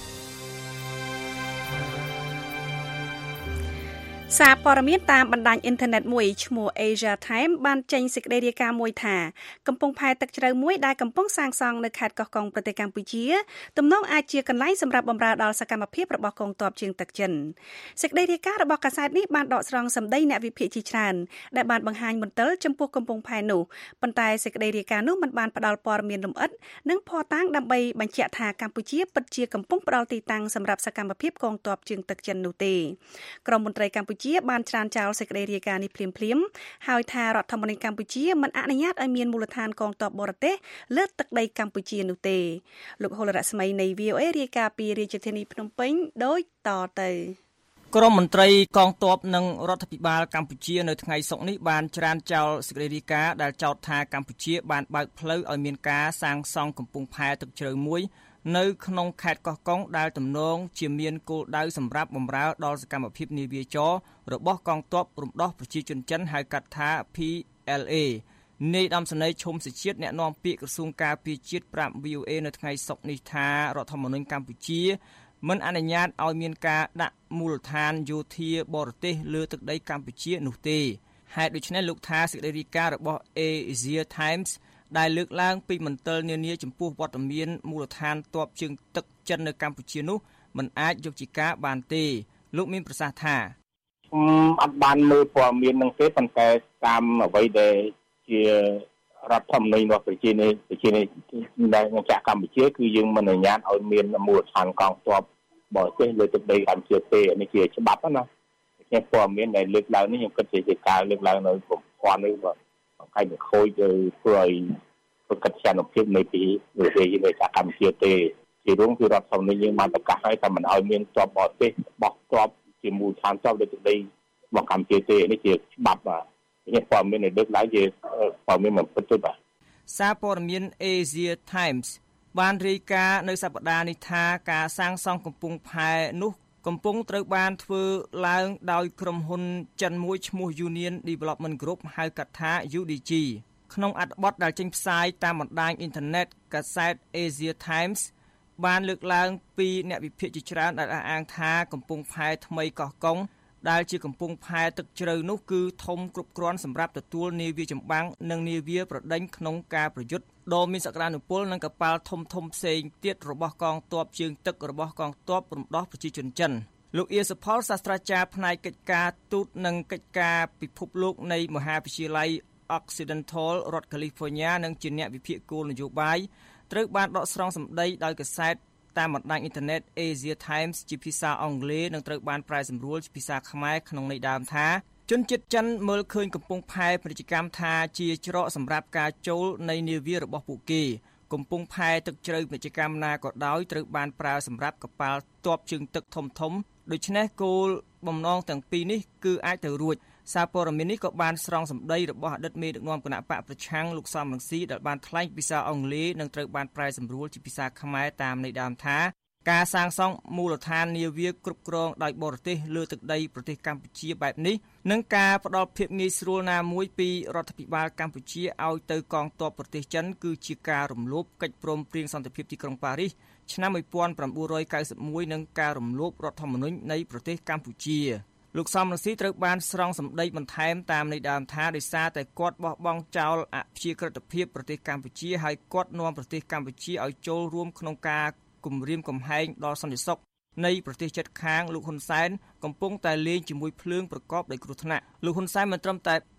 សារព័ត៌មានតាមបណ្ដាញអ៊ីនធឺណិតមួយឈ្មោះ Asia Time បានចេញសេចក្តីរាយការណ៍មួយថាកំពង់ផែទឹកជ្រៅមួយដែលកំពុងសាងសង់នៅខេត្តកោះកុងប្រទេសកម្ពុជាទំនងអាចជាកន្លែងសម្រាប់បម្រើដល់សកម្មភាពរបស់កងទ័ពជើងទឹកចិនសេចក្តីរាយការណ៍របស់កាសែតនេះបានដកស្រង់សម្ដីអ្នកវិភាគជាច្រើនដែលបានបង្ហាញមន្ទិលចំពោះកំពង់ផែនោះប៉ុន្តែសេចក្តីរាយការណ៍នោះមិនបានផ្ដល់ព័ត៌មានលម្អិតនិងភស្តុតាងដើម្បីបញ្ជាក់ថាកម្ពុជាពិតជាកំពុងផ្ដល់ទីតាំងសម្រាប់សកម្មភាពកងទ័ពជើងទឹកចិននោះទេក្រមមន្ត្រីកម្ពុជាបានច្រានចោលសេចក្តីរាយការណ៍នេះភ្លាមៗហើយថារដ្ឋធម្មនុញ្ញកម្ពុជាមិនអនុញ្ញាតឲ្យមានមូលដ្ឋានកងទ័ពបរទេសលើទឹកដីកម្ពុជានោះទេលោកហុលរស្មីនៃ វី អូ អេ រាយការណ៍ពីរាជធានីភ្នំពេញដូចតទៅក្រមមន្ត្រីកងទ័ពនិងរដ្ឋាភិបាលកម្ពុជានៅថ្ងៃសុក្រនេះបានច្រានចោលសេចក្តីរាយការណ៍ដែលចោទថាកម្ពុជាបានបើកផ្លូវឲ្យមានការសាងសង់កំពង់ផែទឹកជ្រៅមួយនៅក្នុងខេត្តកោះកុងដែលទំនងជាមានគោលដៅសម្រាប់បម្រើដល់សកម្មភាពនាវាចររបស់កងទ័ពរំដោះប្រជាជនចិនហៅកាត់ថា ភី អែល អេ នាយឧត្តមសេនីយ៍ឈុំសុជាតិអ្នកនាំពាក្យក្រសួងការពារជាតិប្រាប់ វី អូ អេ នៅថ្ងៃសុក្រនេះថារដ្ឋធម្មនុញ្ញកម្ពុជាមិនអនុញ្ញាតឲ្យមានការដាក់មូលដ្ឋានយោធាបរទេសលើទឹកដីកម្ពុជានោះទេហេតុដូច្នេះលោកថាសេចក្តីរាយការណ៍របស់ Asia Timesដែលលើកឡើងពីមន្ទិលនានាចំពោះវត្តមានមូលដ្ឋានទ័ពជើងទឹកចិននៅកម្ពុជានោះមិនអាចយកជាការបានទេលោកមានប្រសាសន៍ថាខ្ញុំអត់បានមើលព័ត៌មាននឹងទេប៉ុន្តែតាមអ្វីដែលជារដ្ឋធម្មនុញ្ញរបស់ប្រជានេះប្រជានេះដែលចាក់កម្ពុជាគឺយើងមិនអនុញ្ញាតឲ្យមានមូលដ្ឋានកងទ័ពបរទេសលើទឹកដីកម្ពុជាទេនេះជាច្បាប់ណាខ្ញុំព័ត៌មានដែលលើកឡើងនេះខ្ញុំគិតជាជាការលើកឡើងនៅប្រព័ន្ធនេះបាទកាយវិខូចទៅធ្វើឲ្យប្រកាសចនុភាពនៃពីវិទ្យានៃកម្ពុជាទេជារួមគឺរដ្ឋធម្មនុញ្ញយើងបានប្រកាសឲ្យថាមិនឲ្យមានទ័ពបរទេសបោះទ័ពជាមូលដ្ឋានទ័ពលើទឹកដីរបស់កម្ពុជាទេនេះជាច្បាប់បាទនេះព័ត៌មានដែលលើកឡើងជាព័ត៌មានមិនពិតទេបាទសារព័ត៌មាន Asia Times បានរាយការណ៍នៅសប្តាហ៍នេះថាការសាងសង់កំពង់ផែនោះកំពុងត្រូវបានធ្វើឡើងដោយក្រុមហ៊ុនចិនមួយឈ្មោះ Union Development Group ហៅកាត់ថា យូ ឌី ជី ក្នុងអត្ថបទដែលចេញផ្សាយតាមបណ្ដាញអ៊ីនធឺណិតកាសែត Asia Times បានលើកឡើងពីអ្នកវិភាគជាច្រើនដែលអះអាងថាកំពង់ផែថ្មីកោះកុងដែលជាកំពង់ផែទឹកជ្រៅនោះគឺធំគ្រប់គ្រាន់សម្រាប់ទទួលនាវាចម្បាំងនិងនាវាប្រដេញក្នុងការប្រយុទ្ធដ៏មានសក្តានុពលនិងកប៉ាល់ធំធំផ្សេងទៀតរបស់កងទ័ពជើងទឹករបស់កងទ័ពរំដោះប្រជាជនចិនលោកអៀសផលសាស្ត្រាចារ្យផ្នែកកិច្ចការទូតនិងកិច្ចការពិភពលោកនៃមហាវិទ្យាល័យ Occidental រដ្ឋ California និងជាអ្នកវិភាគគោលនយោបាយត្រូវបានដកស្រង់សម្ដីដោយកាសែតតាមបណ្ដាញអ៊ីនធឺណិត Asia Times ជាភាសាអង់គ្លេសនិងត្រូវបានប្រែសម្រួលជាភាសាខ្មែរក្នុងន័យដើមថាជនជាតិចិនមើលឃើញកំពង់ផែពាណិជ្ជកម្មថាជាច្រកសម្រាប់ការចូលនៃនាវារបស់ពួកគេកំពង់ផែទឹកជ្រៅពាណិជ្ជកម្មណាក៏ដោយត្រូវបានប្រើសម្រាប់កប៉ាល់ទ័ពជើងទឹកធំធំដូច្នេះគោលបំណងទាំងពីរនេះគឺអាចទៅរួចសារព័ត៌មាននេះក៏បានស្រង់សម្ដីរបស់អតីតមេដឹកនាំគណៈបកប្រឆាំងលោកសំរងស៊ីដែលបានថ្លែងភាសាអង់គ្លេសនិងត្រូវបានប្រែសម្រួលជាភាសាខ្មែរតាមន័យដើមថាការសាងសង់មូលដ្ឋាននាវាគ្រប់គ្រងដោយបរទេសលើទឹកដីប្រទេសកម្ពុជាបែបនេះនិងការផ្ដល់ភាពងាយស្រួលណាមួយពីរដ្ឋាភិបាលកម្ពុជាឲ្យទៅកងទ័ពប្រទេសចិនគឺជាការរំលោភកិច្ចព្រមព្រៀងសន្តិភាពទីក្រុងប៉ារីសឆ្នាំmột nghìn chín trăm chín mươi mốtនិងការរំលោភរដ្ឋធម្មនុញ្ញនៃប្រទេសកម្ពុជាលោកសំរងស៊ីត្រូវបានស្រង់សម្ដីបន្ថែមតាមន័យដើមថាដោយសារតែគាត់បោះបង់ចោលអព្យាក្រឹតភាពប្រទេសកម្ពុជាហើយគាត់នាំប្រទេសកម្ពុជាឲ្យចូលរួមក្នុងការគំរាមកំហែងដល់សន្តិសុខនៃប្រទេសជិតខាងលោកហ៊ុនសែនកំពុងតែលេងជាមួយភ្លើងប្រកបដោយគ្រោះថ្នាក់លោកហ៊ុនសែនមិនត្រឹមតែ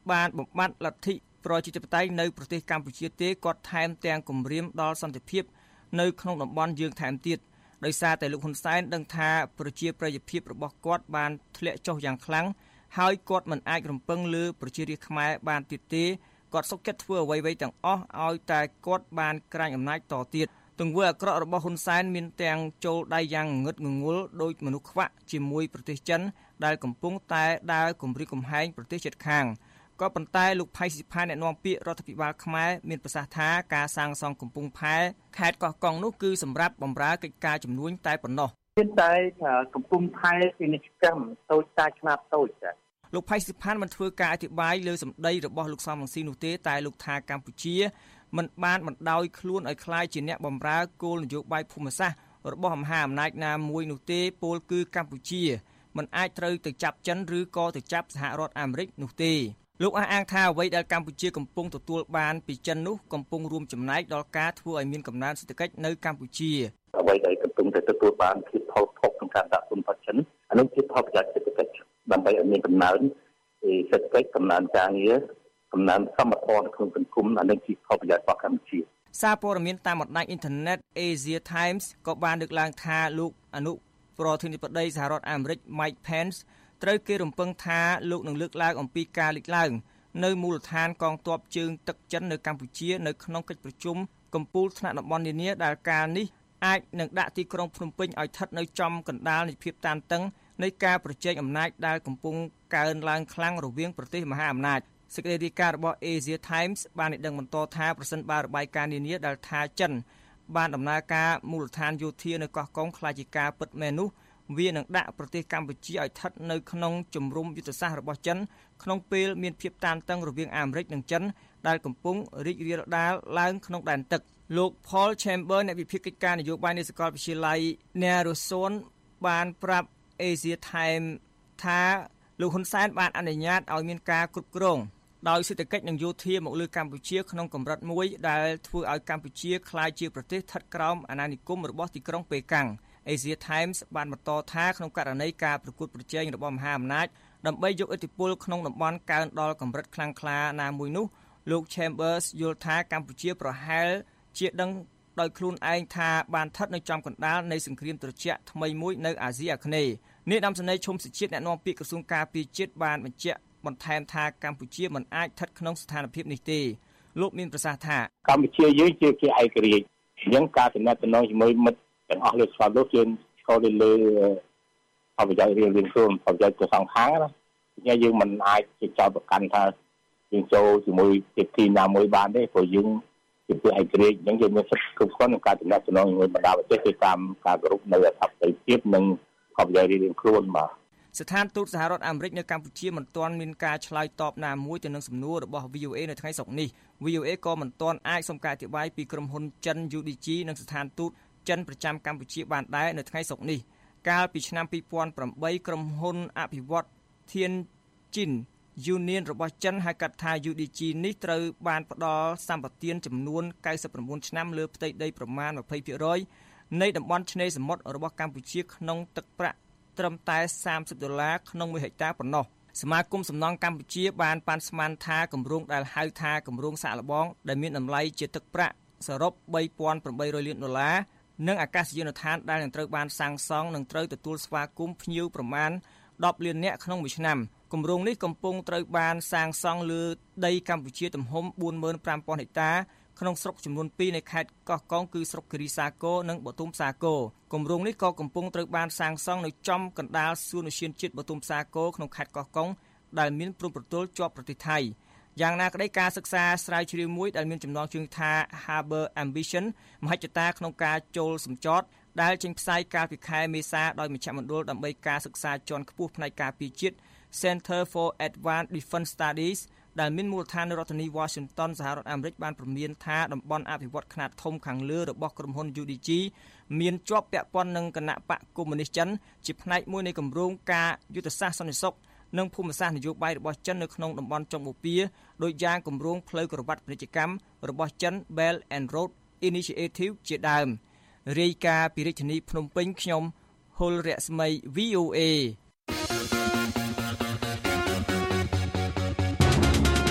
បានបំបត្តិលទ្ធិប្រជាធិបតេយ្យនៅប្រទេសកម្ពុជាទេគាត់ថែមទាំងគម្រាមដល់សន្តិភាពនៅក្នុងតំបន់យើងថែមទៀតដោយសារតែលោកហ៊ុនសែនដឹងថាប្រជាប្រិយភាពរបស់គាត់បានធ្លាក់ចុះយ៉ាងខ្លាំងហើយគាត់មិនអាចរំពឹងលើប្រជារាស្ត្រខ្មែរបានទៀតទេគាត់សុខចិត្តធ្វើអ្វីៗទាំងអស់ឲ្យតែគាត់បានក្រាញអំណាចតទៀតទង្វើអាក្រក់របស់ហ៊ុនសែនមានទាំងចូលដៃយ៉ាងងឹតងងុលដោយមនុស្សខ្វាក់ជាមួយប្រទេសចិនដែលកំពុងតែដើរគំរាមកំហែងប្រទេសជិតខាងក៏ប៉ុន្តែលោកផៃស៊ីផានអ្នកនាំពាក្យរដ្ឋាភិបាលខ្មែរមានប្រសាសន៍ថាការសាងសង់កំពង់ផែខេត្តកោះកុងនោះគឺសម្រាប់បម្រើកិច្ចការជំនួញតែប៉ុណ្ណោះមានតែកំពង់ផែពាណិជ្ជកម្មតូចតាចខ្នាតតូចចា៎លោកផៃស៊ីផានបានធ្វើការអធិប្បាយលើសម្ដីរបស់លោកសំរងស៊ីនោះទេតែលោកថាកម្ពុជាមិនបានបណ្ដោយខ្លួនឲ្យក្លាយជាអ្នកបម្រើគោលនយោបាយភូមិសាស្ត្ររបស់មហាអំណាចណាមួយនោះទេពោលគឺកម្ពុជាមិនអាចត្រូវទៅចាប់ចិនឬក៏ទៅចាប់សហរដ្ឋអាមេរិកនោះទេលោកអះអាងថាអ្វីដែលកម្ពុជាកំពុងទទួលបានពីចិននោះកំពុងរួមចំណែកដល់ការធ្វើឲ្យមានកំណើនសេដ្ឋកិច្ចនៅកម្ពុជាអ្វីដែលកំពុងតែទទួលបានភាពថោកថោកក្នុងការដាក់ទុនផាត់ចិនអានោះជាផលប្រយោជន៍សេដ្ឋកិច្ចដើម្បីឲ្យមានកំណើនសេដ្ឋកិច្ចកំណើនការងារកំណើនសមត្ថភាពក្នុងសង្គមអានេះជាផលប្រយោជន៍របស់កម្ពុជាសារព័ត៌មានតាមបណ្ដាញអ៊ីនធឺណិត Asia Times ក៏បានលើកឡើងថាលោកអនុប្រធានាធិបតីសហរដ្ឋអាមេរិក Mike Pence ត្រូវគេរំពឹងថាលោកនឹងលើកឡើងអំពីការលេចឡើងនៅមូលដ្ឋានកងទ័ពជើងទឹកចិននៅកម្ពុជានៅក្នុងកិច្ចប្រជុំកំពូលថ្នាក់តំបន់នានាដែលការនេះអាចនឹងដាក់ទីក្រុងភ្នំពេញឲ្យស្ថិតនៅចំកណ្ដាលនៃភាពតានតឹងនៃការប្រជែងអំណាចដែលកំពុងកើនឡើងខ្លាំងរវាងប្រទេសមហាអំណាចសេចក្តីរាយការណ៍របស់ Asia Times បានឲ្យដឹងបន្តថាប្រសិនបើរបាយការណ៍នានាដែលថាចិនបានដំណើរការមូលដ្ឋានយោធានៅកោះកុងខ្លាចជាការពិតមែននោះវានឹងដាក់ប្រទេសកម្ពុជាឲ្យស្ថិតនៅក្នុងជំរំយុទ្ធសាស្ត្ររបស់ចិនក្នុងពេលមានភាពតានតឹងរវាងអាមេរិកនិងចិនដែលកំពុងរីករាលដាលឡើងក្នុងដែនទឹកលោក Paul Chamber អ្នកវិភាគកិច្ចការនយោបាយនៃសាកលវិទ្យាល័យ Naroson បានប្រាប់ Asia Times ថាលោកហ៊ុនសែនបានអនុញ្ញាតឲ្យមានការគ្រប់គ្រងដោយសេដ្ឋកិច្ចនិងយោធាមកលើកម្ពុជាក្នុងកម្រិតមួយដែលធ្វើឲ្យកម្ពុជាក្លាយជាប្រទេសស្ថិតក្រោមអាណានិគមរបស់ទីក្រុងប៉េកាំង Asia Times បានបន្តថាក្នុងករណីការប្រកួតប្រជែងរបស់មហាអំណាចដើម្បីយកឥទ្ធិពលក្នុងតំបន់កើនដល់កម្រិតខ្លាំងក្លាណាមួយនោះលោក Chambers យល់ថាកម្ពុជាប្រហែលជាដឹងដោយខ្លួនឯងថាបានស្ថិតនៅចំកណ្ដាលនៃសង្គ្រាមត្រជាក់ថ្មីមួយនៅអាស៊ីអាគ្នេយ៍នាយរដ្ឋមន្ត្រីឈុំសុជាតិអ្នកនាំពាក្យក្រសួងការពារជាតិបានបញ្ជាក់បន្ថែមថាកម្ពុជាមិនអាចស្ថិតក្នុងស្ថានភាពនេះទេលោកមានប្រសាសន៍ថាកម្ពុជាយើងជាជាឯករាជ្យអញ្ចឹងការតំណែងជាមួយមិត្តទាំងអស់លើស្វ័យលោកយើងស្គាល់ទៅលើអបិយរៀងរៀងខ្លួនអបិយទៅសងខាងណាអញ្ចឹងយើងមិនអាចជាចោទប្រកាន់ថាយើងចូលជាមួយទីទីណាមួយបានទេព្រោះយើងជាឯករាជ្យអញ្ចឹងយើងមានសិទ្ធិគ្រប់គ្រាន់ក្នុងការតំណែងជាមួយបណ្ដាប្រទេសទៅតាមការគោរពនៅអធិបតេយ្យភាពនិងអបិយរៀងរៀងខ្លួនបាទស្ថានទូតសហរដ្ឋអាមេរិកនៅកម្ពុជាមិនទាន់មានការឆ្លើយតបណាមួយទៅនឹងសំណួររបស់ V O A នៅថ្ងៃសុក្រនេះ V O A ក៏មិនទាន់អាចសុំការអធិប្បាយពីក្រុមហ៊ុនចិន U D G និងស្ថានទូតចិនប្រចាំកម្ពុជាបានដែរនៅថ្ងៃសុក្រនេះកាលពីឆ្នាំពីរពាន់ប្រាំបីក្រុមហ៊ុនអភិវឌ្ឍន៍ធានជីន Union របស់ចិនហៅកាត់ថា U D G នេះត្រូវបានផ្ដល់សម្បទានចំនួនកៅសិប៩ឆ្នាំលើផ្ទៃដីប្រមាណ ยี่สิบเปอร์เซ็นต์ នៃតំបន់ឆ្នេរសមុទ្ររបស់កម្ពុជាក្នុងទឹកប្រាក់ត្រឹមតែសាមសិបដុល្លារក្នុងមួយហិកតាប៉ុណ្ណោះសមាគមសំណង់កម្ពុជាបានប៉ាន់ស្មានថាគម្រោងដែលហៅថាគម្រោងសាកល្បងដែលមានតម្លៃជាទឹកប្រាក់សរុបបីពាន់ប្រាំបីរយលានដុល្លារនិងអាកាសយានដ្ឋានដែលនឹងត្រូវបានសាងសង់នឹងត្រូវទទួលស្វាគមន៍ភ្ញៀវប្រមាណដប់លាននាក់ក្នុងមួយឆ្នាំគម្រោងនេះកំពុងត្រូវបានសាងសង់លើដីកម្ពុជាទំហំបួនម៉ឺនប្រាំពាន់ហិកតាក្នុងស្រុកចំនួនពីរនៃខេត្តកោះកុងគឺស្រុកគិរីសាគរនិងបទុមសាគរគម្រោងនេះក៏កំពុងត្រូវបានសាងសង់នៅចំកណ្ដាលសួនឧទ្យានជាតិបទុមសាគរក្នុងខេត្តកោះកុងដែលមានព្រំប្រទល់ជាប់ប្រទេសថៃយ៉ាងណាក្តីការសិក្សាស្រាវជ្រាវមួយដែលមានចំណងជើងថា Harbor Ambition មហិច្ឆតាក្នុងការចូលសម្ចតដែលចេញផ្សាយកាលពីខែមេសាដោយមជ្ឈមណ្ឌលដើម្បីការសិក្សាជាន់ខ្ពស់ផ្នែកការពារជាតិ Center for Advanced Defense Studies ដែលមានមូលដ្ឋាននៅរដ្ឋធានី Washington សហរដ្ឋអាមេរិកបានព្រមានថាតំបន់អភិវឌ្ឍខ្នាតធំខាងលើរបស់ក្រុមហ៊ុន U D G មានជាប់ពាក់ព័ន្ធនឹងគណៈបកកុម្មុយនីសចិនជាផ្នែកមួយនៃគម្រោងការយុទ្ធសាស្ត្រសន្តិសុខនិងភូមិសាស្ត្រនយោបាយរបស់ចិននៅក្នុងតំបន់ចុងបូព៌ាដោយយ៉ាងគម្រោងផ្លូវក្រវ៉ាត់ពាណិជ្ជកម្មរបស់ចិន Belt and Road Initiative ជាដើមរាយការណ៍ពីរាជធានីភ្នំពេញខ្ញុំហុលរស្មី V O A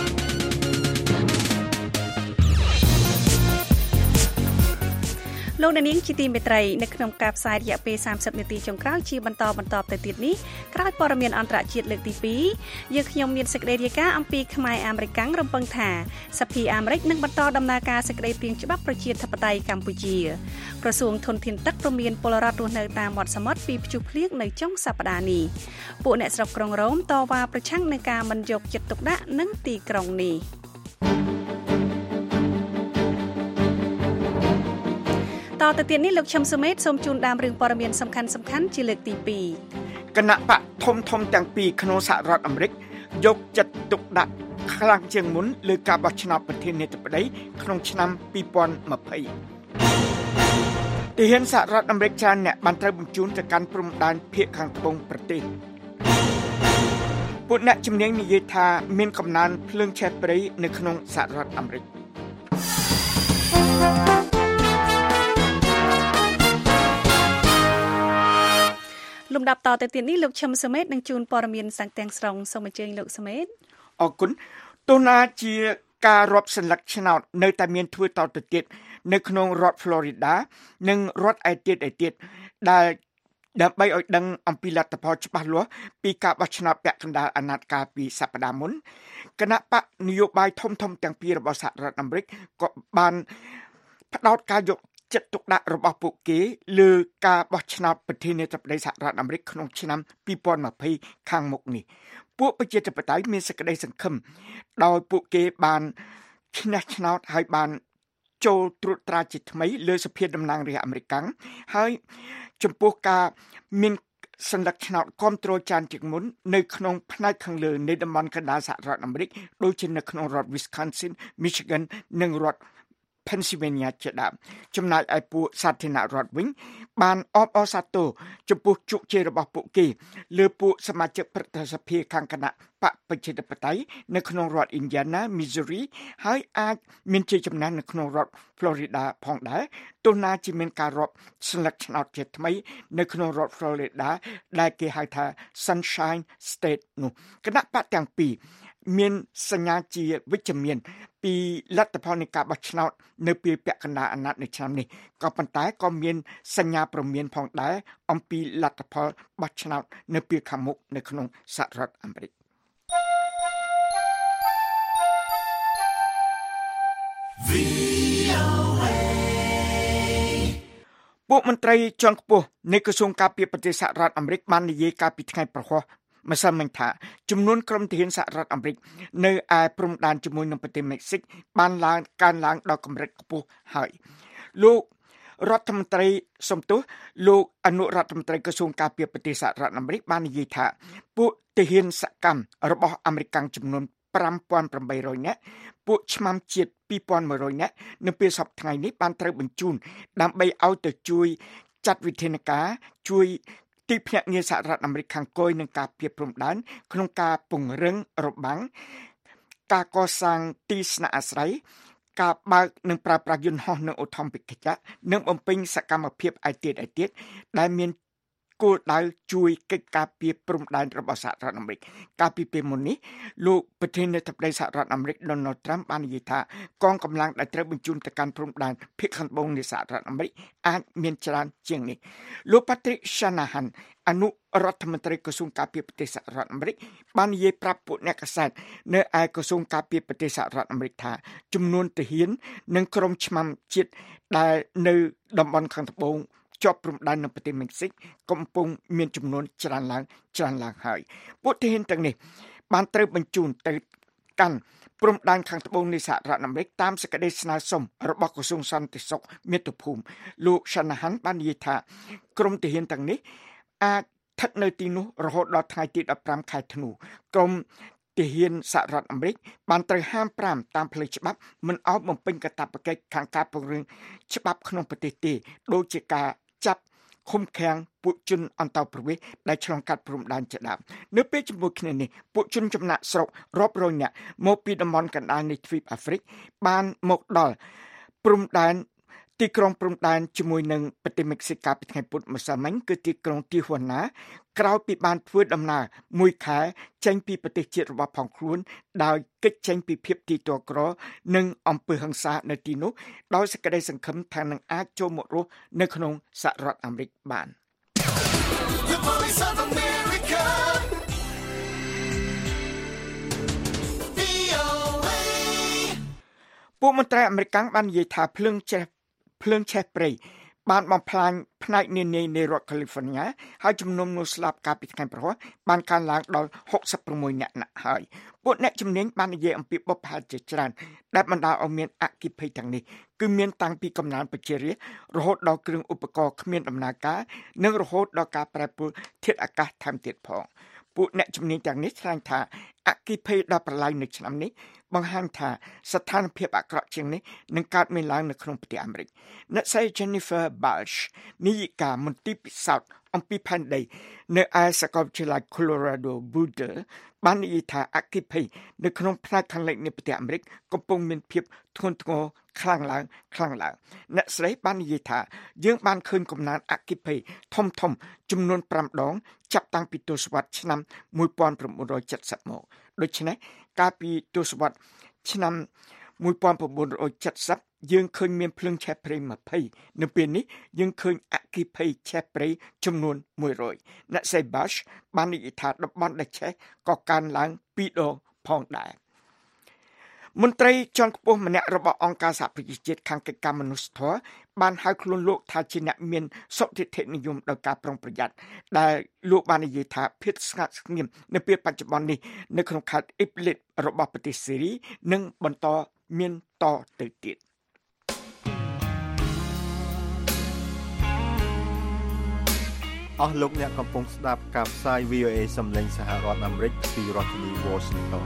លោកអ្នកនាងជាទីមេត្រីនៅក្នុងការផ្សាយរយៈពេលសាមសិបនាទីចុងក្រោយជាបន្តបន្តទៅទៀតនេះក្រោយព័ត៌មានអន្តរជាតិលើកទីពីរយើងខ្ញុំមានសេចក្តីរាយការណ៍អំពីខ្មែរអាមេរិកាំងរំពឹងថាសភាអាមេរិកនឹងបន្តដំណើរការសេចក្តីព្រាងច្បាប់ប្រជាធិបតេយ្យកម្ពុជាក្រសួងធនធានទឹកព្រមានពលរដ្ឋរស់នៅតាមមាត់សមុទ្រពីព្យុះភ្លៀងនៅចុងសប្តាហ៍នេះពួកអ្នកស្រុកក្រុងរ៉ូមតវ៉ាប្រឆាំងនឹងការមិនយកចិត្តទុកដាក់នឹងទីក្រុងនេះតទៅទៀតនេះលោកឈឹមសុមេតសូមជូនដើមរឿងព័ត៌មានសំខាន់សំខាន់ជាលើកទីពីរគណៈបកធំធំទាំងពីរក្នុងសហរដ្ឋអាមេរិកយកចិត្តទុកដាក់ខ្លាំងជាងមុនលើការបោះឆ្នោតប្រធានាធិបតីក្នុងឆ្នាំពីរពាន់ម្ភៃទាហានសហរដ្ឋអាមេរិកច្រើនអ្នកបានត្រូវបញ្ជូនទៅកាន់ព្រំដែនភាគខាងត្បូងប្រទេសពួកអ្នកជំនាញនិយាយថាមានកំណើនភ្លើងឆេះព្រៃនៅក្នុងសហរដ្ឋអាមេរិកលំដាប់តទៅទៀតនេះលោកឈឹមសមេតនឹងជួនព័ត៌មានសាំងទាំងស្រុងសូមអញ្ជើញលោកសមេតអរគុណទោះណាជាការរាប់សន្លឹកឆ្នោតនៅតែមានធ្វើតទៅទៀតនៅក្នុងរដ្ឋ Florida និងរដ្ឋឯទៀតឯទៀតដែលដើម្បីឲ្យដឹងអំពីលទ្ធផលច្បាស់លាស់ពីការបោះឆ្នោតពាក់កណ្ដាលអាណត្តិកាលពីសប្តាហ៍មុនគណៈបកនយោបាយធំធំទាំងពីររបស់សហរដ្ឋអាមេរិកក៏បានផ្ដោតការយកចិត្តទុកដាក់របស់ពួកគេលើការបោះឆ្នោតប្រធានាធិបតីសហរដ្ឋអាមេរិកក្នុងឆ្នាំពីរពាន់ម្ភៃខាងមុខនេះពួកប្រជាធិបតេយ្យមានសេចក្តីសង្ឃឹមដោយពួកគេបានឈ្នះឆ្នោតហើយបានចូលត្រួតត្រាជាថ្មីលើសភាតំណាងរាស្ត្រអាមេរិកហើយចំពោះការមានសន្លឹកឆ្នោតគាំទ្រច្រើនជាងមុននៅក្នុងផ្នែកខាងលើនៃតំបន់កណ្ដាលសហរដ្ឋអាមេរិកដូចជានៅក្នុងរដ្ឋ Wisconsin, Michigan និងរដ្ឋ Pennsylvania ជាដើមចំណែកឯពួកសាធារណរដ្ឋវិញបានអបអរសាទរចំពោះជោគជ័យរបស់ពួកគេលើពួកសមាជិកប្រតិសភាខាងគណៈបកប្រជាធិបតេយ្យនៅក្នុងរដ្ឋ Indiana, Missouri ហើយអាចមានជ័យជំនះនៅក្នុងរដ្ឋ Florida ផងដែរទោះណាជាមានការរាប់សន្លឹកឆ្នោតជាថ្មីនៅក្នុងរដ្ឋ Florida ដែលគេហៅថា Sunshine State នោះគណៈបកទាំងពីរមានសញ្ញាជាវិជ្ជមានពីលទ្ធផលនៃការបោះឆ្នោតនៅពេលពាក់កណ្ដាលអាណត្តិនៃឆ្នាំនេះក៏ប៉ុន្តែក៏មានសញ្ញាព្រមានផងដែរអំពីលទ្ធផលបោះឆ្នោតនៅពេលខាងមុខនៅក្នុងសហរដ្ឋអាមេរិកពួកមន្ត្រីជាន់ខ្ពស់នៃក្រសួងការពារប្រទេសសហរដ្ឋអាមេរិកបាននិយាយកាលពីថ្ងៃប្រហោះម្សិលមិញថាចំនួនក្រុមទាហានសហរដ្ឋអាមេរិកនៅឯព្រំដែនជាមួយនឹងប្រទេសមិចស៊ិកបានឡើងកើនឡើងដល់កម្រិតខ្ពស់ហើយលោករដ្ឋមន្ត្រីសំទោសលោកអនុរដ្ឋមន្ត្រីក្រសួងការពារប្រទេសសហរដ្ឋអាមេរិកបាននិយាយថាពួកទាហានសកម្មរបស់អាមេរិកចំនួនfive thousand eight hundredនាក់ពួកឆ្មាំជាតិtwo thousand one hundredនាក់នៅពេលសប្តាហ៍ថ្ងៃនេះបានត្រូវបញ្ជូនដើម្បីឲ្យទៅជួយចាត់វិធានការជួយទីភ្នាក់ងារសហរដ្ឋអាមេរិកខាងគយនឹងការពារព្រំដែនក្នុងការពង្រឹងរបាំងការកសាងទីស្នាក់អាស្រ័យការបើកនិងប្រើប្រាស់យន្តហោះនិងអូថូម៉ាទិកនិងបំពេញសកម្មភាពឯទៀតឯទៀតដែលមានគោលដៅជួយកិច្ចការពារព្រំដែនរបស់សហរដ្ឋអាមេរិកកាលពីពេលមុននេះលោកប្រធានាធិបតីសហរដ្ឋអាមេរិក Donald Trump បាននិយាយថាកងកម្លាំងដែលត្រូវបញ្ជូនទៅកាន់ព្រំដែនភាគខាងត្បូងនៃសហរដ្ឋអាមេរិកអាចមានច្រើនជាងនេះលោក Patrick Shanahan អនុរដ្ឋមន្ត្រីក្រសួងការពារប្រទេសសហរដ្ឋអាមេរិកបាននិយាយប្រាប់ពួកអ្នកកាសែតនៅឯក្រសួងការពារប្រទេសសហរដ្ឋអាមេរិកថាចំនួនទាហាននិងក្រុមឆ្មាំជាតិដែលនៅតំបន់ខាងត្បូងជាប់ព្រំដែននៅប្រទេសមិចស៊ិកកំពុងមានចំនួនច្រើនឡើងច្រើនឡើងហើយពួកទាហានទាំងនេះបានត្រូវបញ្ជូនទៅកាន់ព្រំដែនខាងត្បូងនៃសហរដ្ឋអាមេរិកតាមសេចក្តីស្នើសុំរបស់ក្រសួងសន្តិសុខមាតុភូមិលោក Shanahan បាននិយាយថាក្រុមទាហានទាំងនេះអាចស្ថិតនៅទីនោះរហូតដល់ថ្ងៃទីfifteenខែធ្នូក្រុមទាហានសហរដ្ឋអាមេរិកបានត្រូវហាមប្រាមតាមផ្លូវច្បាប់មិនឲ្យបំពេញកាតព្វកិច្ចខាងការពង្រឹងច្បាប់ក្នុងប្រទេសទេដូចជាការចាប់ឃុំឃាំងពួកជនអន្តោប្រវេសន៍ដែលឆ្លងកាត់ព្រំដែនជាដើមនៅពេលជាមួយគ្នានេះពួកជនចំណាក់ស្រុករាប់រយនាក់មកពីតំបន់កណ្ដាលនៃទ្វីបអាហ្វ្រិកបានមកដល់ព្រំដែនទីក្រុងព្រំដែនជាមួយនឹងប្រទេសមិចស៊ីកាពីថ្ងៃពុធម្សិលមិញគឺទីក្រុងទីហួណាក្រោយពីបានធ្វើដំណើរមួយខែចេញពីប្រទេសជាតិរបស់ផងខ្លួនដោយគេចចេញពីភាពទីតក្រនិងអំពើហិង្សានៅទីនោះដោយសេចក្តីសង្ឃឹមថានឹងអាចចូលមករស់នៅក្នុងសហរដ្ឋអាមេរិកបានពួកមន្ត្រីអាមេរិកបាននិយាយថាភ្លើងចេះភ្លើងឆេះព្រៃបានបំផ្លាញផ្នែកនានានៃរដ្ឋ California ហើយចំនួនមនុស្សស្លាប់កាលពីថ្ងៃព្រហស្បតិ៍បានកើនឡើងដល់ហុកសិប៦នាក់ណាស់ហើយពួកអ្នកជំនាញបាននិយាយអំពីបុព្វហេតុជាច្រើនដែលបណ្ដាលឲ្យមានអគ្គិភ័យទាំងនេះគឺមានតាំងពីកំណើនប្រជារាស្ត្ររហូតដល់គ្រឿងឧបករណ៍គ្មានដំណើរការនិងរហូតដល់ការប្រែប្រួលធាតុអាកាសថែមទៀតផងពួកអ្នកជំនាញទាំងនេះថ្លែងថាអគ្គិភ័យដ៏ប្រឡាយនៅឆ្នាំនេះបង្ហាញថាស្ថានភាពអាក្រក់ជាងនេះនឹងកើតមានឡើងនៅក្នុងប្រទេសអាមេរិកអ្នកស្រី Jennifer Balch នាយិកាមន្ទីរពិសោធន៍អំពីផែនដីនៅឯសាកលវិទ្យាល័យ Colorado Boulder បាននិយាយថាអគ្គិភ័យនៅក្នុងផ្នែកខាងលិចនៃប្រទេសអាមេរិកកំពុងមានភាពធ្ងន់ធ្ងរខ្លាំងឡើងខ្លាំងឡើងអ្នកស្រីបាននិយាយថាយើងបានឃើញកំណើនអគ្គិភ័យធំធំចំនួនប្រាំដងចាប់តាំងពីទសវត្សរ៍ឆ្នាំmột nghìn chín trăm70មកដូច្នេះកាលពីទសវត្សរ៍ឆ្នាំmột nghìn chín trăm70យើងឃើញមានភ្លើងឆេះព្រៃยี่สิบនៅពេលនេះយើងឃើញអគ្គិភ័យឆេះព្រៃចំនួនmột trămអ្នកស្រី Bush បាននិយាយថាតំបន់ដែលឆេះក៏កើនឡើងពីរដងផងដែរមន្ត្រីជាន់ខ្ពស់ម្នាក់របស់អង្គការសហប្រជាជាតិខាងកិច្ចការមនុស្សធម៌បានហៅខ្លួនលោកថាជាអ្នកមានសុទិដ្ឋិនិយមដោយការប្រុងប្រយ័ត្នដែលលោកបាននិយាយថាភាពស្ងាត់ស្ងៀមនៅពេលបច្ចុប្បន្ននេះនៅក្នុងខេត្តអ៊ីបលីតរបស់ប្រទេសសេរីនឹងបន្តមានតទៅទៀតអស់លោកអ្នកកំពុងស្ដាប់ការផ្សាយ វី អូ អេ សំឡេងសហរដ្ឋអាមេរិកពីរដ្ឋធានី Washington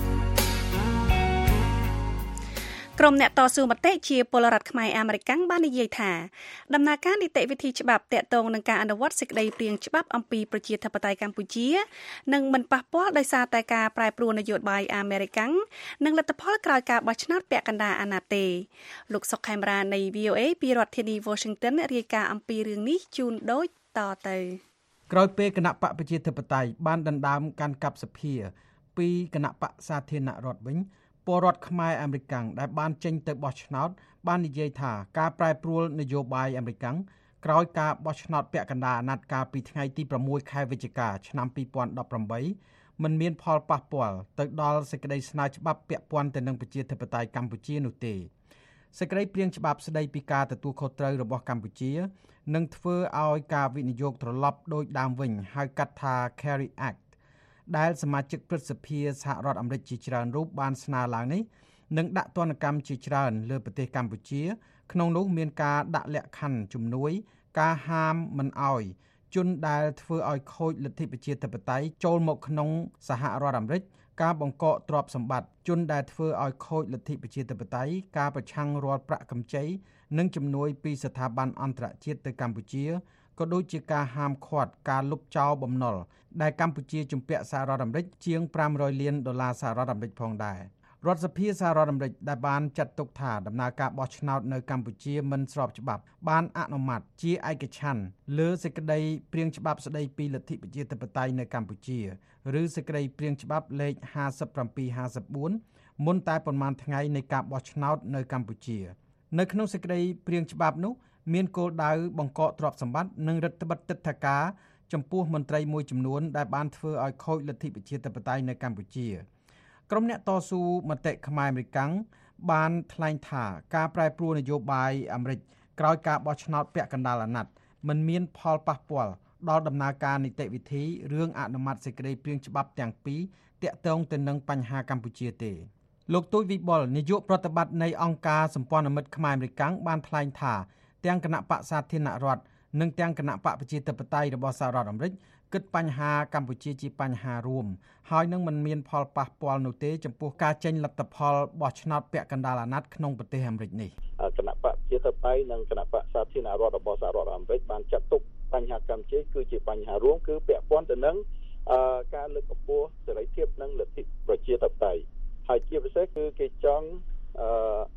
ក្រុមអ្នកតស៊ូមតិជាពលរដ្ឋខ្មែរអាមេរិកបាននិយាយថាដំណើរការនីតិវិធីច្បាប់តាក់ទងនឹងការអនុវត្តសេចក្តីព្រាងច្បាប់អំពីប្រជាធិបតេយ្យកម្ពុជានឹងមិនប៉ះពាល់ដោយសារតែការប្រែប្រួលនយោបាយអាមេរិកនិងលទ្ធផលក្រោយការបោះឆ្នោតពាក់កណ្ដាលអាណត្តិទេលោកសុកខេមរានៃ វី អូ អេ ពីរដ្ឋធានី Washington រាយការណ៍អំពីរឿងនេះជូនដូចតទៅក្រោយពេលគណៈបកប្រជាធិបតេយ្យបានដណ្ដើមកាន់កាប់សភាពីគណៈបកសាធារណរដ្ឋវិញពលរដ្ឋខ្មែរអាមេរិកដែលបានចេញទៅបោះឆ្នោតបាននិយាយថាការប្រែប្រួលនយោបាយអាមេរិកក្រោយការបោះឆ្នោតពាក់កណ្ដាលអាណត្តិកាលពីថ្ងៃទីប្រាំមួយខែវិច្ឆិកាឆ្នាំពីរពាន់ដប់ប្រាំបីមិនមានផលប៉ះពាល់ទៅដល់សេចក្តីស្នើច្បាប់ពាក់ព័ន្ធទៅនឹងប្រជាធិបតេយ្យកម្ពុជានោះទេសេចក្តីព្រាងច្បាប់ស្តីពីការទទួលខុសត្រូវរបស់កម្ពុជានឹងធ្វើឲ្យការវិនិយោគត្រឡប់ដូចដើមវិញហៅកាត់ថា Carry Act ដែលសមាជិកព្រឹទ្ធសភាសហរដ្ឋអាមេរិកជាច្រើនរូបបានស្នើឡើងនេះនឹងដាក់ទណ្ឌកម្មជាច្រើនលើប្រទេសកម្ពុជាក្នុងនោះមានការដាក់លក្ខខណ្ឌជំនួយការហាមមិនអោយជនដែលធ្វើឲ្យខូចលទ្ធិប្រជាធិបតេយ្យចូលមកក្នុងសហរដ្ឋអាមេរិកការបង្កកទ្រព្យសម្បត្តិជនដែលធ្វើឲ្យខូចលទ្ធិប្រជាធិបតេយ្យការប្រឆាំងរាល់ប្រាក់កម្ចីនិងជំនួយពីស្ថាប័នអន្តរជាតិទៅកម្ពុជាក៏ដូចជាការហាមឃាត់ការលុបចោលបំណុលដែលកម្ពុជាជំពាក់សហរដ្ឋអាមេរិកជាងប្រាំរយលានដុល្លារសហរដ្ឋអាមេរិកផងដែររដ្ឋសភាសហរដ្ឋអាមេរិកដែលបានចាត់ទុកថាដំណើរការបោះឆ្នោតនៅកម្ពុជាមិនស្របច្បាប់បានអនុម័តជាឯកច្ឆន្ទលើសេចក្តីព្រាងច្បាប់ស្តីពីលទ្ធិប្រជាធិបតេយ្យនៅកម្ពុជាឬសេចក្តីព្រាងច្បាប់លេខห้าสิบเจ็ด ห้าสิบสี่មុនតែប៉ុន្មានថ្ងៃនៃការបោះឆ្នោតនៅកម្ពុជានៅក្នុងសេចក្តីព្រាងច្បាប់នោះមានគោលដៅបង្កកទ្រព្យសម្បត្តិនិងរដ្ឋបិទទិដ្ឋាការចំពោះមន្ត្រីមួយចំនួនដែលបានធ្វើឲ្យខូចលទ្ធិប្រជាធិបតេយ្យនៅកម្ពុជាក្រុមអ្នកតស៊ូមតិខ្មែរអាមេរិកបានថ្លែងថាការប្រែប្រួលនយោបាយអាមេរិកក្រោយការបោះឆ្នោតពាក់កណ្ដាលអាណត្តិមិនមានផលប៉ះពាល់ដល់ដំណើរការនីតិវិធីរឿងអនុម័តសេចក្តីព្រាងច្បាប់ទាំងពីរទាក់ទងទៅនឹងបញ្ហាកម្ពុជាទេលោកទូចវិបុលនាយកប្រតិបត្តិនៃអង្គការសម្ព័ន្ធមិត្តខ្មែរអាមេរិកបានថ្លែងថាទាំងគណៈបកសាធារណរដ្ឋនិងទាំងគណៈបកប្រជាធិបតេយ្យរបស់សហរដ្ឋអាមេរិកគិតបញ្ហាកម្ពុជាជាបញ្ហារួមហើយនឹងមិនមានផលប៉ះពាល់នោះទេចំពោះការចេញលទ្ធផលបោះឆ្នោតពាក់កណ្ដាលអាណត្តិក្នុងប្រទេសអាមេរិកនេះគណៈបកប្រជាធិបតេយ្យនិងគណៈបកសាធារណរដ្ឋរបស់សហរដ្ឋអាមេរិកបានចាត់ទុកបញ្ហាកម្ពុជាគឺជាបញ្ហារួមគឺពាក់ព័ន្ធទៅនឹងការលើកកម្ពស់សេរីភាពនិងលទ្ធិប្រជាធិបតេយ្យហើយជាពិសេសគឺគេចង់អឺ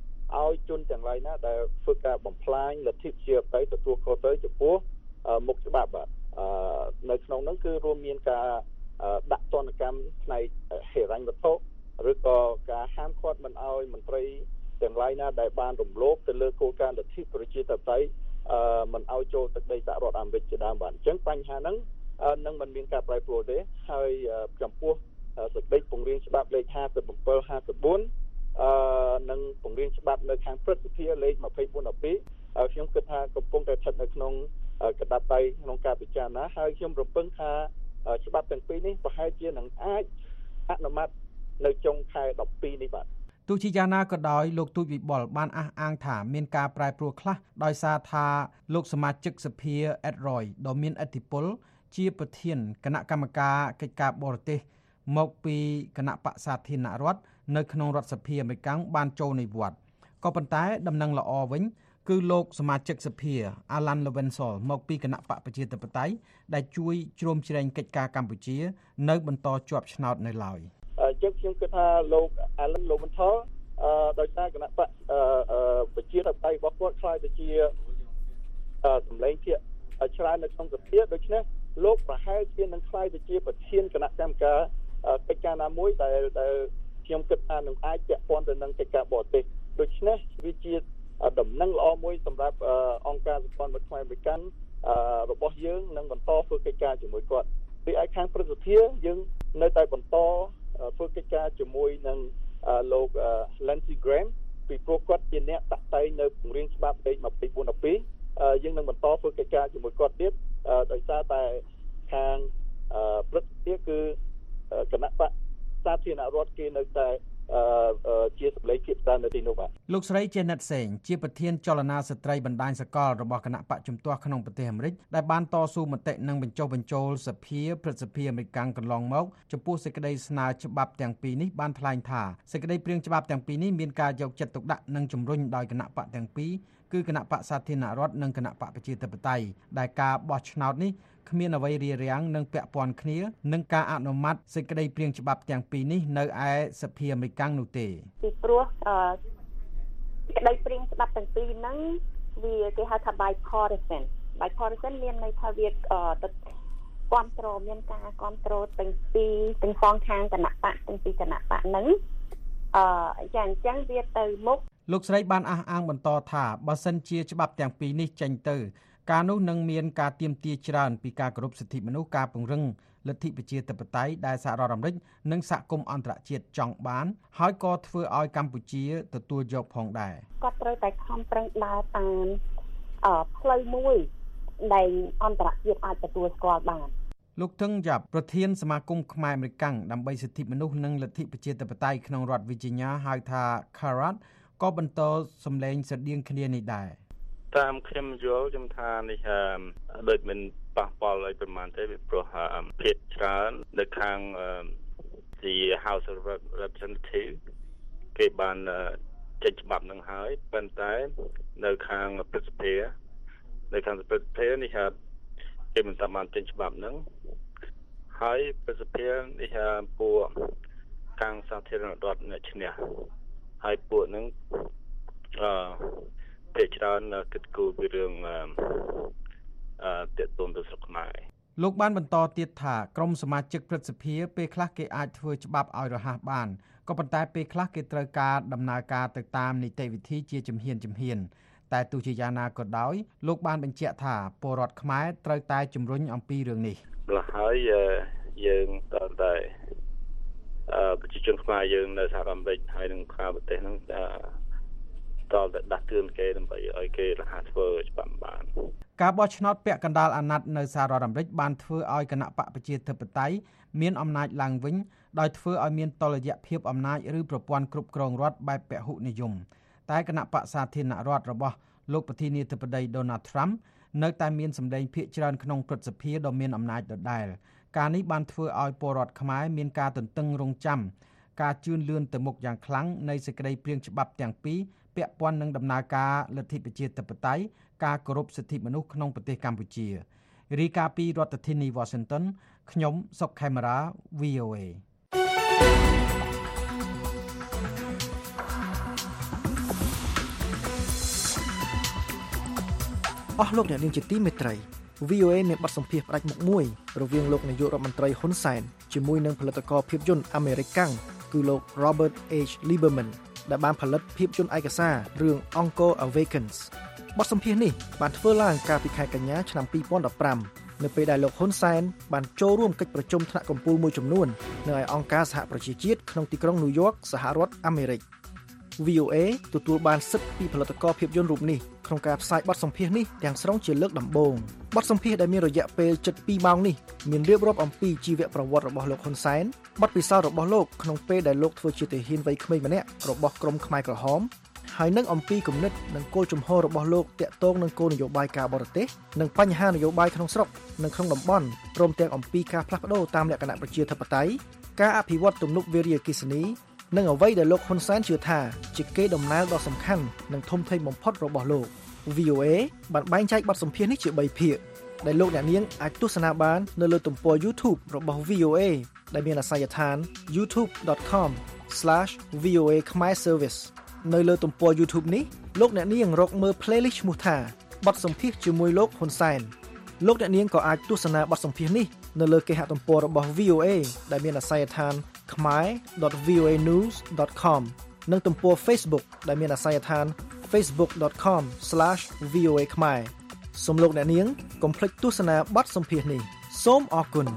ឲ្យជនទាំងឡាយណាដែលធ្វើការបំផ្លាញលទ្ធិប្រជាធិបតេយ្យទទួលខុសត្រូវចំពោះមុខច្បាប់បាទនៅក្នុងនោះគឺរួមមានការដាក់ទណ្ឌកម្មផ្នែកហិរញ្ញវត្ថុឬក៏ការហាមឃាត់មិនឲ្យមន្ត្រីទាំងឡាយណាដែលបានរំលោភទៅលើគោលការណ៍លទ្ធិប្រជាធិបតេយ្យមិនឲ្យចូលទឹកដីសហរដ្ឋអាមេរិកជាដើមបាទអញ្ចឹងបញ្ហាហ្នឹងនឹងមិនមានការប្រែប្រួលទេហើយចំពោះសេចក្តីពង្រៀងច្បាប់លេខห้าสิบเจ็ด ห้าสิบสี่អឺនឹងពង្រៀងច្បាប់នៅខាងព្រឹទ្ធសភាលេខยี่สิบสี่ ยี่สิบtwoខ្ញុំគិតថាកំពុងតែស្ថិតនៅក្នុងកណ្ដាប់ដៃក្នុងការពិចារណាហើយខ្ញុំរំពឹងថាច្បាប់ទាំងពីរនេះប្រហែលជានឹងអាចអនុម័តនៅចុងខែដប់ពីរនេះបាទទោះជាយ៉ាងណាក៏ដោយលោកទូចវិបុលបានអះអាងថាមានការប្រែប្រួលខ្លះដោយសារថាលោកសមាជិកសភា Ed Roy ដ៏មានឥទ្ធិពលជាប្រធានគណៈកម្មការកិច្ចការបរទេសមកពីគណៈបក្សសាធារណរដ្ឋនៅក្នុងរដ្ឋសភាអាមេរិកបានចូលនិវត្តន៍ក៏ប៉ុន្តែដំណឹងល្អវិញគឺលោកសមាជិកសភា Alan Levensol មកពីគណៈបកប្រជាធិបតេយ្យដែលជួយជ្រោមជ្រែងកិច្ចការកម្ពុជានៅបន្តជាប់ឆ្នោតនៅឡើយអញ្ចឹងខ្ញុំគិតថាលោក Alan Levensol អឺដោយសារគណៈបកប្រជាធិបតេយ្យរបស់គាត់ខ្លាយទៅជាសម្លេងភាគច្រើននៅក្នុងសភាដូច្នេះលោកប្រហែលជានឹងខ្លាយទៅជាប្រធានគណៈកម្មការកិច្ចការណាមួយដែលដែលខ្ញុំគិតថានឹងអាចពាក់ព័ន្ធទៅនឹងកិច្ចការបរទេសដូច្នេះវាជាដំណឹងល្អមួយសម្រាប់អង្គការសហព័ន្ធមិត្តខ្មែរអាមេរិករបស់យើងនឹងបន្តធ្វើកិច្ចការជាមួយគាត់ពីឯខាងព្រឹទ្ធសភាយើងនៅតែបន្តធ្វើកិច្ចការជាមួយនឹងលោក Lindsey Graham ពីព្រោះគាត់ជាអ្នកតាក់តែងនៅពង្រៀងច្បាប់លេខยี่สิบสี่ ยี่สิบtwoយើងនឹងបន្តធ្វើកិច្ចការជាមួយគាត់ទៀតដោយសារតែខាងព្រឹទ្ធសភាគឺគណៈបក្សសាធារណរដ្ឋគេនៅតែជាសម្លេងភាគច្រើននៅទីនោះបាទលោកស្រីជាណិតសេងជាប្រធានចលនាស្ត្រីបណ្ដាញសកលរបស់គណៈបកជំទាស់ក្នុងប្រទេសអាមេរិកដែលបានតស៊ូមតិនិងបញ្ចុះបញ្ចូលសភាព្រឹទ្ធសភាអាមេរិកកន្លងមកចំពោះសេចក្តីស្នើច្បាប់ទាំងពីរនេះបានថ្លែងថាសេចក្តីព្រាងច្បាប់ទាំងពីរនេះមានការយកចិត្តទុកដាក់និងជំរុញដោយគណៈបកទាំងពីរគឺគណៈបកសាធារណរដ្ឋនិងគណៈបកប្រជាធិបតេយ្យដែលការបោះឆ្នោតនេះគ្មានអ្វីរារាំងនឹងពាក់ព័ន្ធគ្នានឹងការអនុម័តសេចក្តីព្រាងច្បាប់ទាំងពីរនេះនៅឯសភាអាមេរិកនោះទេពីព្រោះអឺសេចក្តីព្រាងច្បាប់ទាំងពីរហ្នឹងវាគេហៅថា bipartisan bipartisan មានន័យថាវាទៅគ្រប់គ្រងមានការគ្រប់គ្រងទាំងពីរទាំងសងខាងគណៈបកទាំងពីរគណៈបកហ្នឹងអឺយ៉ាងអញ្ចឹងវាទៅមុខលោកស្រីបានអះអាងបន្តថាបើសិនជាច្បាប់ទាំងពីរនេះចេញទៅការនោះនឹងមានការទាមទារច្រើនពីការគោរពសិទ្ធិមនុស្សការពង្រឹងលទ្ធិប្រជាធិបតេយ្យដែលសហរដ្ឋអាមេរិកនិងសហគមន៍អន្តរជាតិចង់បានហើយក៏ធ្វើឲ្យកម្ពុជាទទួលយកផងដែរគាត់ត្រូវតែខំប្រឹងដើរតាមផ្លូវមួយដែលអន្តរជាតិអាចទទួលស្គាល់បានលោកថឹងយ៉ាប់ប្រធានសមាគមខ្មែរអាមេរិកដើម្បីសិទ្ធិមនុស្សនិងលទ្ធិប្រជាធិបតេយ្យក្នុងរដ្ឋ Virginia ហៅថា Carat ក៏បន្តសម្លេងស្រដៀងគ្នានេះដែរតាមខ្ញុំយល់ខ្ញុំថានេះដូចមិនប៉ះពាល់អីប្រហែលទេព្រោះភាគច្រើននៅខាងជា House of Representatives គេបានចេញច្បាប់នឹងហើយប៉ុន្តែនៅខាងព្រឹទ្ធសភានៅខាងព្រឹទ្ធសភានេះគេមិនតាមបានចេញច្បាប់នឹងហើយព្រឹទ្ធសភានេះពួកខាងសាធារណរដ្ឋអ្នកឈ្នះហើយពួកនឹងអឺពេលច្រើនគិតគូរពីរឿងអឺតេតូនទៅស្រុកខ្មែរលោកបានបន្តទៀតថាក្រមសមាជិកព្រឹទ្ធសភាពេលខ្លះគេអាចធ្វើច្បាប់ឲ្យរហ័សបានក៏ប៉ុន្តែពេលខ្លះគេត្រូវការដំណើរការទៅតាមនីតិវិធីជាជំហានជំហានតែទោះជាយ៉ាងណាក៏ដោយលោកបានបញ្ជាក់ថាពលរដ្ឋខ្មែរត្រូវតែជំរុញអំពីរឿងនេះម្ល៉េះហើយយើងតើតែអឺប្រជាជនខ្មែរយើងនៅសហរដ្ឋអាមេរិកហើយនឹងក្រៅប្រទេសហ្នឹងតើតែដាស់តឿនគេដើម្បីឲ្យគេរហ័សធ្វើច្បាប់បានការបោះឆ្នោតពាក់កណ្ដាលអាណត្តិនៅសហរដ្ឋអាមេរិកបានធ្វើឲ្យគណៈបកប្រជាធិបតេយ្យមានអំណាចឡើងវិញដោយធ្វើឲ្យមានតុល្យភាពអំណាចឬប្រព័ន្ធគ្រប់គ្រងរដ្ឋបែបពហុនិយមតែគណៈបកសាធារណរដ្ឋរបស់លោកប្រធានាធិបតី Donald Trump នៅតែមានសម្លេងភាគច្រើនក្នុងព្រឹទ្ធសភាដ៏មានអំណាចដដែលការនេះបានធ្វើឲ្យពលរដ្ឋខ្មែរមានការទន្ទឹងរង់ចាំការជឿនលឿនទៅមុខយ៉ាងខ្លាំងនៃសេចក្តីព្រាងច្បាប់ទាំងពីរពាក់ព័ន្ធនឹងដំណើរការលទ្ធិប្រជាធិបតេយ្យការគោរពសិទ្ធិមនុស្សក្នុងប្រទេសកម្ពុជារីកាពីរដ្ឋធានី Washington ខ្ញុំសុកខេមរា វី អូ เอទអស់លោកអ្នកនាងជាទីមេត្រី វី អូ เอ មានបទសម្ភាសន៍ផ្ដាច់មុខមួយរវាងលោកនាយករដ្ឋមន្ត្រីហ៊ុនសែនជាមួយនឹងផលិតករភាពយន្តអាមេរិកកាំងគឺលោក Robert H. Lieberman ដែលបានផលិតភាពយន្តឯកសាររឿង Anchor Awakens បទសម្ភាសន៍នេះបានធ្វើឡើងកាលពីខែកញ្ញាឆ្នាំពីរពាន់ដប់ប្រាំនៅពេលដែលលោកហ៊ុនសែនបានចូលរួមកិច្ចប្រជុំថ្នាក់កំពូលមួយចំនួននៅឯអង្គការសហប្រជាជាតិក្នុងទីក្រុងញូវយ៉កសហរដ្ឋអាមេរិក វី អូ เอ ទទួលបានសិទ្ធិពីផលិតករភាពយន្តរូបនេះក្នុងការផ្សាយបទសម្ភាសន៍នេះទាំងស្រុងជាលើកដំបូងបទសម្ភាសន៍ដែលមានរយៈពេលជិតពីរម៉ោងនេះមានរៀបរាប់អំពីជីវប្រវត្តិរបស់លោកហ៊ុនសែនបទពិសោធន៍របស់លោកក្នុងពេលដែលលោកធ្វើជាទាហានវ័យក្មេងម្នាក់របស់ក្រុមខ្មែរក្រហមហើយនឹងអំពីគំនិតនិងគោលជំហររបស់លោកទាក់ទងនឹងគោលនយោបាយការបរទេសនិងបញ្ហានយោបាយក្នុងស្រុកនិងក្នុងតំបន់ព្រមទាំងអំពីការផ្លាស់ប្ដូរតាមលក្ខណៈប្រជាធិបតេយ្យការអភិវឌ្ឍទំនុកវារីអគ្គិសនីនិងអ្វីដែលលោកហ៊ុនសែនជឿថាជាកេរដំណែលដ៏សំខាន់និងធំធេងបំផុតរបស់លោក វី អូ เอ បានបែងចែកបទសម្ភាសន៍នេះជាបីភាគដែលលោកអ្នកនាងអាចទស្សនាបាននៅលើទំព័រ YouTube របស់ វី អូ เอ ដែលមានអាសយដ្ឋាន ยูทูบ ដត คอม ស្លេស វី អូ เอ ខ្មែរ Service នៅលើទំព័រ YouTube នេះលោកអ្នកនាងរកមើល playlist ឈ្មោះថាបទសម្ភាសន៍ជាមួយលោកហ៊ុនសែនលោកអ្នកនាងក៏អាចទស្សនាបទសម្ភាសន៍នេះនៅលើគេហទំព័ររបស់ វី អូ เอ ដែលមានអាសយដ្ឋាន ខ្មែរ ដត វី អូ เอ นิวส์ ដត คอม និងទំព័រ Facebook ដែលមានអាសយដ្ឋាន เฟซบุ๊ก ដត คอม ស្លេស វី អូ เอ ខ្មែរសូមលោកអ្នកនាងកុំភ្លេចទស្សនាបទសម្ភាសន៍នេះសូមអរគុណ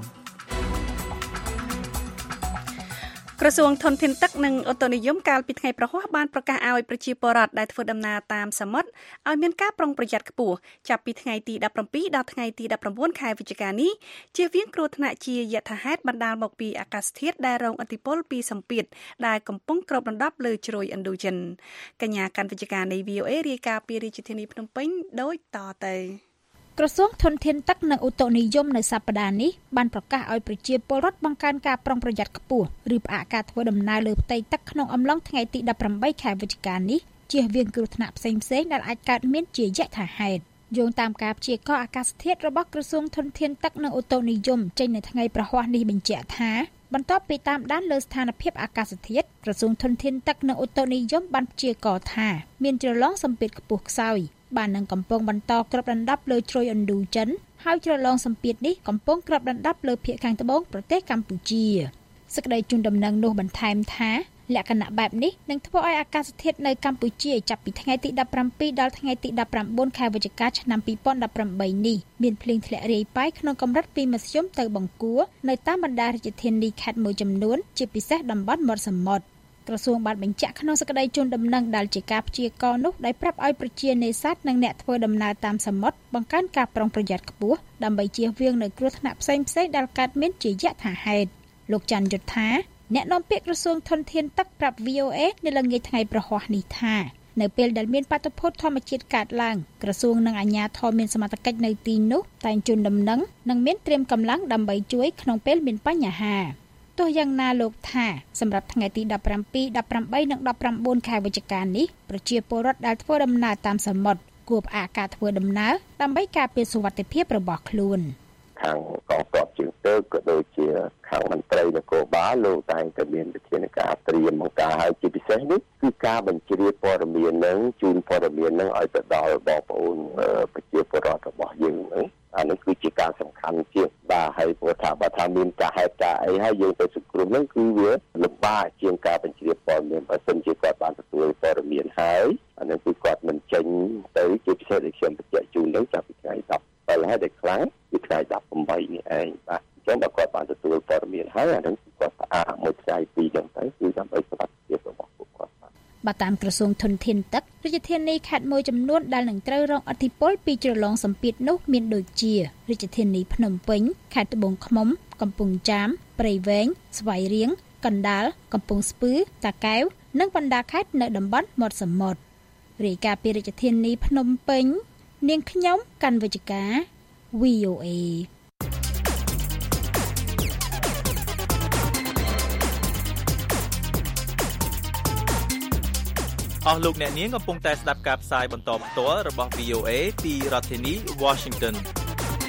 ក្រសួងធនធានទឹកនិងអូតូនិយមកាលពីថ្ងៃប្រហ័សបានប្រកាសឲ្យប្រជាពលរដ្ឋដែលធ្វើដំណើរតាមសមុទ្រឲ្យមានការប្រុងប្រយ័ត្នខ្ពស់ចាប់ពីថ្ងៃទីដប់ប្រាំពីរដល់ថ្ងៃទីដប់ប្រាំបួនខែវិច្ឆិកានេះជៀសវាងគ្រោះថ្នាក់ជាយថាហេតុបណ្ដាលមកពីអាកាសធាតុដែលរងឥទ្ធិពលពីសម្ពាធដែលកំពុងគ្របដណ្ដប់លើជ្រោយឥណ្ឌូចិនកញ្ញាកាន់វិច្ឆិកានៃ វី អូ เอ រាយការណ៍ពីរាជធានីភ្នំពេញដូចតទៅក្រសួងធនធានទឹកនិងឧតុនិយមនៅសប្តាហ៍នេះបានប្រកាសឲ្យប្រជាពលរដ្ឋបង្កើនការប្រុងប្រយ័ត្នខ្ពស់ឬផ្អាកការធ្វើដំណើរលើផ្ទៃទឹកក្នុងអំឡុងថ្ងៃទីដប់ប្រាំបីខែវិច្ឆិកានេះជៀសវាងគ្រោះថ្នាក់ផ្សេងៗដែលអាចកើតមានជាយថាហេតុយោងតាមការព្យាករណ៍អាកាសធាតុរបស់ក្រសួងធនធានទឹកនិងឧតុនិយមចេញនៅថ្ងៃប្រហ័សនេះបញ្ជាក់ថាបន្ទាប់ពីតាមដានលើស្ថានភាពអាកាសធាតុក្រសួងធនធានទឹកនិងឧតុនិយមបានព្យាករណ៍ថាមានជ្រលងសម្ពាធខ្ពស់ខ្សោយបាននឹងកំពុងបន្តគ្របដណ្ដប់លើជ្រោយឥណ្ឌូចិនហើយជ្រលងសម្ពាធនេះកំពុងគ្របដណ្ដប់លើភាគខាងត្បូងប្រទេសកម្ពុជាសេចក្តីជូនដំណឹងនោះបន្ថែមថាលក្ខណៈបែបនេះនឹងធ្វើឲ្យអាកាសធាតុនៅកម្ពុជាចាប់ពីថ្ងៃទីដប់ប្រាំពីរដល់ថ្ងៃទីដប់ប្រាំបួនខែវិច្ឆិកាឆ្នាំពីរពាន់ដប់ប្រាំបីនេះមានភ្លៀងធ្លាក់រាយប៉ាយក្នុងកម្រិតពីមធ្យមទៅបង្គួរនៅតាមបណ្ដារាជធានីខេត្តមួយចំនួនជាពិសេសតំបន់មាត់សមុទ្រក្រសួងបានបញ្ជាក់ក្នុងសេចក្តីជូនដំណឹងដែលជាការព្យាករណ៍នោះដោយប្រាប់ឲ្យប្រជានេសាទនិងអ្នកធ្វើដំណើរតាមសមុទ្របង្កើនការប្រុងប្រយ័ត្នខ្ពស់ដើម្បីជៀសវាងនូវគ្រោះថ្នាក់ផ្សេងៗដែលកើតមានជាយថាហេតុលោកច័ន្ទយុធាអ្នកនាំពាក្យក្រសួងធនធានទឹកប្រាប់ វី អូ เอ នៅល្ងាចថ្ងៃប្រហ័សនេះថានៅពេលដែលមានបាតុភូតធម្មជាតិកើតឡើងក្រសួងនិងអាជ្ញាធរមានសមត្ថកិច្ចនៅទីនោះតែងជូនដំណឹងនិងមានត្រៀមកម្លាំងដើម្បីជួយក្នុងពេលមានបញ្ហាទោះយ៉ាងណាលោកថាសម្រាប់ថ្ងៃទីដប់ប្រាំពីរ ដប់ប្រាំបីនិងដប់ប្រាំបួនខែវិច្ឆិកានេះប្រជាពលរដ្ឋដែលធ្វើដំណើរតាមសមុទ្រគួរផ្អាកការធ្វើដំណើរដើម្បីការពារសុវត្ថិភាពរបស់ខ្លួនខាងកងទ័ពជើងទឹកក៏ដូចជាខាងមន្ត្រីនគរបាលលោកតែងតែមានវិធានការត្រៀមបង្ការហើយជាពិសេសនេះគឺការបញ្ជ្រាបព័ត៌មាននឹងជូនព័ត៌មាននឹងឲ្យទៅដល់បងប្អូនប្រជាពលរដ្ឋរបស់យើងហ្នឹងអានេះគឺជាការសំខាន់ជាងបាទហើយព្រោះថាបើថាមានការហេតុការអីហើយយើងទៅសង្គ្រោះហ្នឹងគឺវាលំបាកជាងការបញ្ជ្រាបព័ត៌មានបើសិនជាគាត់បានទទួលព័ត៌មានហើយអានេះគឺគាត់មិនចេញទៅជាពិសេសដែលខ្ញុំបញ្ជាក់ជូនហ្នឹងចាប់ពីថ្ងៃដប់បើហើយដែលខ្លាំងពីថ្ងៃដប់ប្រាំបីនេះឯងបាទអញ្ចឹងបើគាត់បានទទួលព័ត៌មានហើយអានេះគាត់ផ្អាកមួយថ្ងៃពីរអញ្ចឹងទៅគឺដើម្បីសុខភាពរបស់ពួកគាត់បាទតាមក្រសួងធនធានទឹករាជធានីខេត្តមួយចំនួនដែលនឹងត្រូវរងឥទ្ធិពលពីជ្រលងសម្ពាធនោះមានដូចជារាជធានីភ្នំពេញខេត្តត្បូងឃ្មុំកំពង់ចាមព្រៃវែងស្វាយរៀងកណ្ដាលកំពង់ស្ពឺតាកែវនិងបណ្ដាខេត្តនៅតំបន់មាត់សមុទ្ររាយការណ៍ពីរាជធានីភ្នំពេញនាងខ្ញុំកាន់វិជ្ជការ វី អូ เอអស់លោកអ្នកនាងកំពុងតែស្ដាប់ការផ្សាយបន្តផ្ទាល់របស់ វី អូ เอ ពីរដ្ឋធានី Washington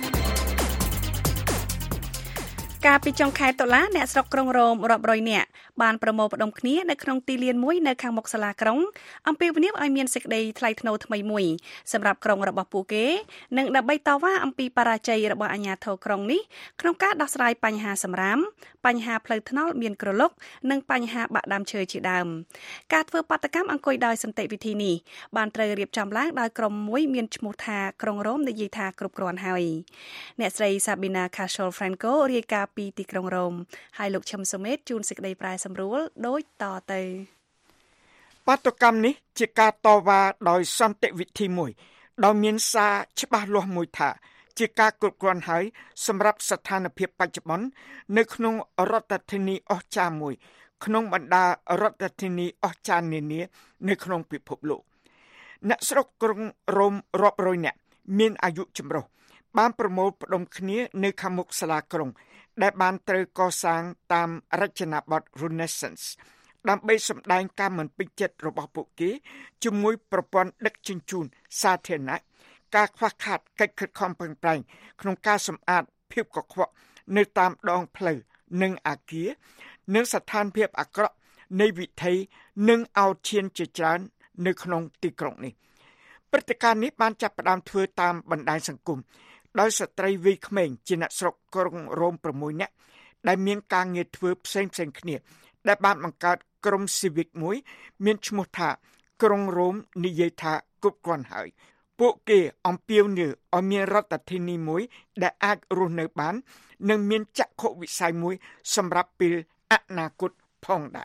កាលពីចុងខែតុលាអ្នកស្រុកក្រុងរ៉ូមរាប់រយនាក់បានប្រមូលផ្ដុំគ្នានៅក្នុងទីលានមួយនៅខាងមុខសាលាក្រុងអំពាវនាវឲ្យមានសេចក្តីថ្លៃថ្នូរថ្មីមួយសម្រាប់ក្រុងរបស់ពួកគេនិងដើម្បីតវ៉ាអំពីបរាជ័យរបស់អាជ្ញាធរក្រុងនេះក្នុងការដោះស្រាយបញ្ហាសម្រាមបញ្ហាផ្លូវថ្នល់មានក្រឡុកនិងបញ្ហាបាក់ដាំឈើជាដើមការធ្វើបាតកម្មអង្គុយដោយសន្តិវិធីនេះបានត្រូវរៀបចំឡើងដោយក្រុមមួយមានឈ្មោះថាក្រុងរ៉ូមនិយាយថាគ្រប់គ្រាន់ហើយអ្នកស្រី Sabina Cashel Franco រាយការណ៍ពីទីក្រុងរ៉ូមហើយលោកឈឹមសុមេតជួនសេចក្តីប្រែសម្រួលដូចតទៅបាតុកម្មនេះជាការតវ៉ាដោយសន្តិវិធីមួយដោយមានសារច្បាស់លាស់មួយថាជាការគ្រប់គ្រាន់ហើយសម្រាប់ស្ថានភាពបច្ចុប្បន្ននៅក្នុងរដ្ឋធានីអស្ចារ្យមួយក្នុងបណ្ដារដ្ឋធានីអស្ចារ្យនានានៅក្នុងពិភពលោកអ្នកស្រុកក្រុងរ៉ូមរាប់រយនាក់មានអាយុចម្រុះបានប្រមូលផ្ដុំគ្នានៅខាងមុខសាលាក្រុងដែលបានត្រូវកសាងតាមរចនាបថ Renaissance ដើម្បីសម្ដែងការមិនពេញចិត្តរបស់ពួកគេជាមួយប្រព័ន្ធដឹកជញ្ជូនសាធារណៈការខ្វះខាតកិច្ចខិតខំប្រឹងប្រែងក្នុងការសម្អាតភាពកខ្វក់នៅតាមដងផ្លូវនិងអគារនិងស្ថានភាពអាក្រក់នៃវិថីនិងអោតឈានជាច្រើននៅក្នុងទីក្រុងនេះព្រឹត្តិការណ៍នេះបានចាប់ផ្ដើមធ្វើតាមបណ្ដាញសង្គមដោយស្ត្រីវ័យក្មេងជាអ្នកស្រុកក្រុងរ៉ូម៦នាក់ដែលមានការងារធ្វើផ្សេងៗគ្នាដែលបានបង្កើតក្រុមស៊ីវិកមួយមានឈ្មោះថាក្រុងរ៉ូមនិយាយថាគ្រប់គ្រាន់ហើយពួកគេអំពាវនាវឲ្យមានរដ្ឋធានីមួយដែលអាចរស់នៅបាននិងមានចក្ខុវិស័យមួយសម្រាប់ពេលអនាគតផងដែរ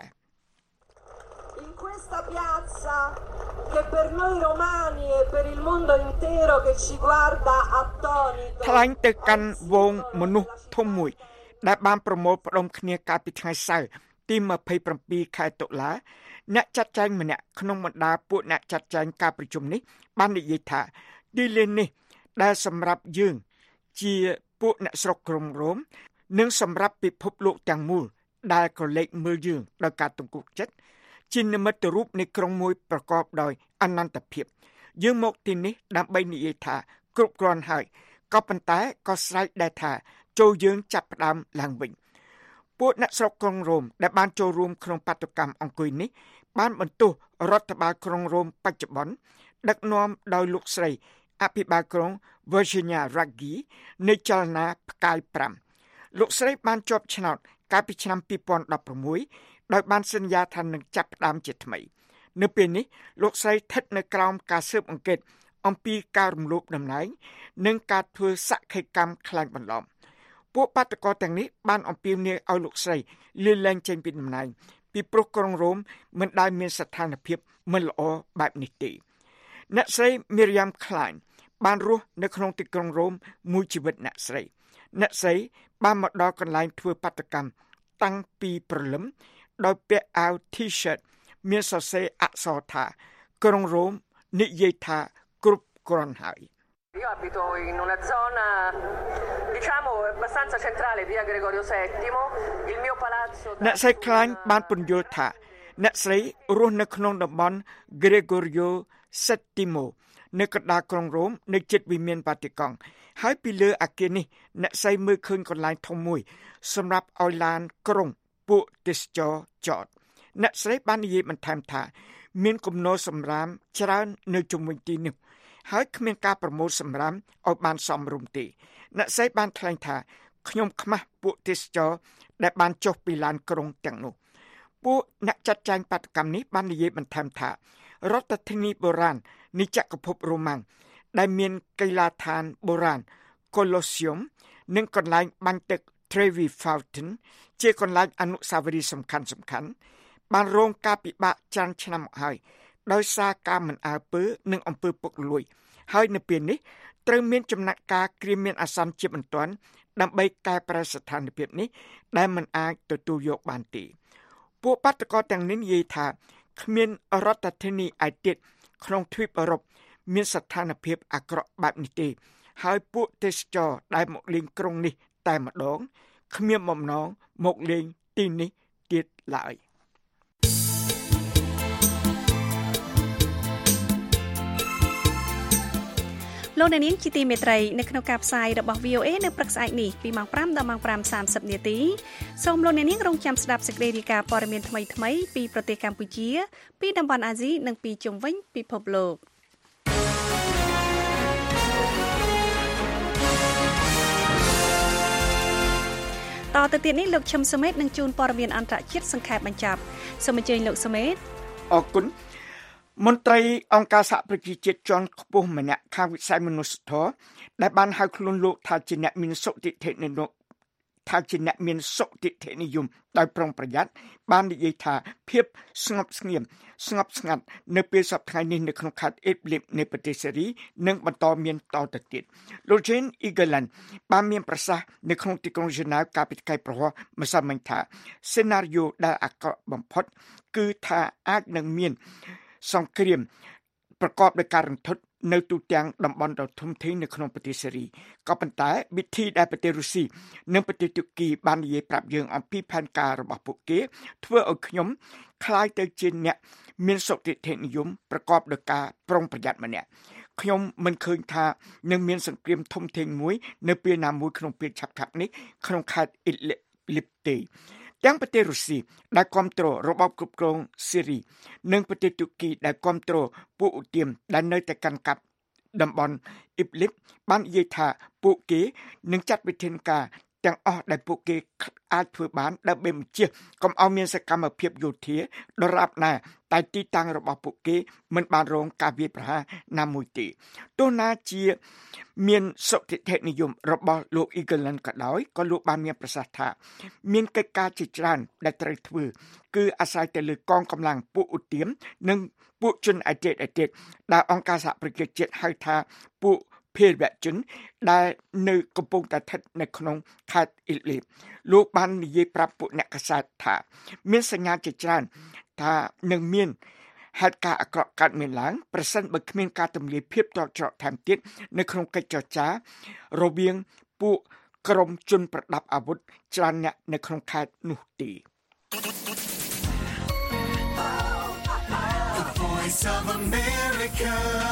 In questa piazza che per noi romani e per il mondo intero che ci guarda attonito ថ្លែងទៅកាន់វងមនុស្សធំមួយដែលបានប្រមូលផ្ដុំគ្នាកាលពីថ្ងៃសៅរ៍ទីยี่สิบเจ็ดខែតុលាអ្នកចាត់ចែងម្នាក់ក្នុងបណ្ដាពួកអ្នកចាត់ចែងការប្រជុំនេះបាននិយាយថាទីលាននេះដែលសម្រាប់យើងជាពួកអ្នកស្រុកក្រុងរ៉ូមនិងសម្រាប់ពិភពលោកទាំងមូលដែលក៏លេចមើលយើងដោយការទង្គក់ចិត្តជានិមិត្តរូបនៃក្រុងមួយប្រកបដោយអនន្តភាពយើងមកទីនេះដើម្បីនិយាយថាគ្រប់គ្រាន់ហើយក៏ប៉ុន្តែក៏ស្រែកដែរថាចូលយើងចាប់ផ្ដើមឡើងវិញពួកអ្នកស្រុកក្រុងរ៉ូមដែលបានចូលរួមក្នុងបាតុកម្មអង្គុយនេះបានបន្ទោសរដ្ឋបាលក្រុងរ៉ូមបច្ចុប្បន្នដឹកនាំដោយលោកស្រីអភិបាលក្រុង Virginia Raggi នៃចលនាផ្កាយប្រាំលោកស្រីបានជាប់ឆ្នោតកាលពីឆ្នាំពីរពាន់ដប់ប្រាំមួយដោយបានសន្យាថានឹងចាប់ផ្ដើមជាថ្មីនៅពេលនេះលោកស្រីស្ថិតនៅក្រោមការស៊ើបអង្កេតអំពីការរំលោភតំណែងនិងការធ្វើសក្ខីកម្មក្លែងបន្លំពួកបាតកោទាំងនេះបានអំពាវនាវឲ្យលោកស្រីលាលែងចេញពីតំណែងពីព្រោះក្រុងរ៉ូមមិនដែលមានស្ថានភាពមិនល្អបែបនេះទេអ្នកស្រី Miriam Klein បានរស់នៅក្នុងទីក្រុងរ៉ូមមួយជីវិតអ្នកស្រីអ្នកស្រីបានមកដល់កន្លែងធ្វើបាតកម្មតាំងពីព្រលឹមដោយពាក់អាវ T-shirt មានសរសេរអក្សរថាក្រុងរ៉ូមនិយាយថាគ្រប់គ្រាន់ហើយ Io abito in una zona diciamo abbastanza centrale via Gregorio settimo il mio palazzo អ្នកស្រីខ្លាញ់បានពន្យល់ថាអ្នកស្រីរស់នៅក្នុងតំបន់ Gregorio settimo នៅកណ្ដាលក្រុងរ៉ូមនៅជិតវិមានវ៉ាទីកង់ហើយពីលើអគារនេះអ្នកស្រីមើលឃើញកន្លែងធំមួយសម្រាប់ឲ្យឡានក្រុងពួកទេសចរចតអ្នកស្រីបាននិយាយបន្ថែមថាមានគំនរសម្រាមច្រើននៅជុំវិញទីនេះហើយគ្មានការប្រមូលសម្រាមឲ្យបានសមរម្យទេអ្នកស្រីបានថ្លែងថាខ្ញុំខ្មាស់ពួកទេសចរដែលបានចុះពីឡានក្រុងទាំងនោះពួកអ្នកចាត់ចែងបាតុកម្មនេះបាននិយាយបន្ថែមថារដ្ឋធានីបុរាណនៃចក្រភពរ៉ូម៉ាំងដែលមានកីឡាដ្ឋានបុរាណ Colosseum និងកន្លែងបាញ់ទឹក Trevi Fountain ជាកន្លែងអនុស្សាវរីយ៍សំខាន់សំខាន់បានរងការពិបាកច្រើនឆ្នាំមកហើយដោយសារការមិនអើពើនិងអំពើពុករលួយហើយនៅពេលនេះត្រូវមានចំណាត់ការគ្រាមានអាសន្នជាបន្ទាន់ដើម្បីកែប្រែស្ថានភាពនេះដែលមិនអាចទទួលយកបានទេពួកបាតកោទាំងនេះនិយាយថាគ្មានរដ្ឋធានីឯទៀតក្នុងទ្វីបអឺរ៉ុបមានស្ថានភាពអាក្រក់បែបនេះទេហើយពួកទេសចរដែលមកលេងក្រុងនេះតែម្ដងគ្មានបំណងមកលេងទីនេះទៀតឡើយលោកអ្នកនាងជាទីមេត្រីនៅក្នុងការផ្សាយរបស់ វី អូ เอ នៅព្រឹកស្អែកនេះពីម៉ោង5ដល់ម៉ោង5:សាមសិបនាទីសូមលោកអ្នកនាងរងចាំស្ដាប់សេចក្តីរាយការណ៍ព័ត៌មានថ្មីៗពីប្រទេសកម្ពុជាពីតំបន់អាស៊ីនិងពីជុំវិញពិភពលោកតទៅទៀតនេះលោកឈឹមសុមេតនឹងជួនព័ត៌មានអន្តរជាតិសង្ខេបបញ្ចប់សូមអញ្ជើញលោកសុមេតអរគុណមន្ត្រីអង្គការសហប្រជាជាតិជាន់ខ្ពស់ម្នាក់ខាងវិស័យមនុស្សធម៌ដែលបានហៅខ្លួនលោកថាជាអ្នកមានសុតិធិនិយមថាជាអ្នកមានសុតិធិនិយមដោយប្រុងប្រយ័ត្នបាននិយាយថាភាពស្ងប់ស្ងៀមស្ងប់ស្ងាត់នៅពេលសប្តាហ៍នេះនៅក្នុងខេត្តអ៊ីបលីបនៃប្រទេសសេរីនឹងបន្តមានតទៅទៀតលោក Jane Egeland បានមានប្រសាសន៍នៅក្នុងទីក្រុងហ្សឺណែវកាលពីថ្ងៃប្រហោះម្សិលមិញថាសេណារីយ៉ូដែលអាក្រក់បំផុតគឺថាអាចនឹងមានសង្គ្រាមប្រកបដោយការរន្ធត់នៅទូទាំងតំបន់ដ៏ធំធេងនៅក្នុងប្រទេសសេរីក៏ប៉ុន្តែវិធីដែលប្រទេសរុស្ស៊ីនិងប្រទេសទូគីបាននិយាយប្រាប់យើងអំពីផែនការរបស់ពួកគេធ្វើឲ្យខ្ញុំคล้ายទៅជាអ្នកមានសុតិធិនិយមប្រកបដោយការប្រុងប្រយ័ត្នម្នាក់ខ្ញុំមិនឃើញថានឹងមានសង្គ្រាមធំធេងមួយនៅពេលណាមួយក្នុងពេលឆាប់ៗនេះក្នុងខេត្តអ៊ីលីបទេទាំងប្រទេសរុស្ស៊ីដែលគ្រប់គ្រងរបបគ្រប់គ្រងសេរីនិងប្រទេសទូគីដែលគ្រប់គ្រងពួកឧទាមដែលនៅតែកាន់កាប់តំបន់អ៊ីបលីបបាននិយាយថាពួកគេនឹងចាត់វិធានការទាំងអស់ដែលពួកគេអាចធ្វើបានដើម្បីបញ្ជាកុំឲ្យមានសកម្មភាពយោធាដរាបណាតែទីតាំងរបស់ពួកគេមិនបានរងការវាយប្រហារណាមួយទេទោះណាជាមានសុតិធិនិយមរបស់លោក Egeland ក៏ដោយក៏លោកបានមានប្រសាសន៍ថាមានកិច្ចការជាច្រើនដែលត្រូវធ្វើគឺអាស្រ័យទៅលើកងកម្លាំងពួកឧទាមនិងពួកជនអធិបតេយ្យដែលអង្គការសហប្រជាជាតិហៅថាពួកភេរវជនដែលនៅកំពុងតែស្ថិតនៅក្នុងខេត្តអ៊ីលីបលោកបាននិយាយប្រាប់ពួកអ្នកកាសែតថាមានសញ្ញាជាច្រើនថានឹងមានហេតុការណ៍អាក្រក់កើតមានឡើងប្រសិនបើគ្មានការទម្លាយភាពតក់ច្រកថែមទៀតនៅក្នុងកិច្ចចរចារវាងពួកក្រុមជនប្រដាប់អាវុធច្រើនអ្នកនៅក្នុងខេត្តនោះទេ The Voice of America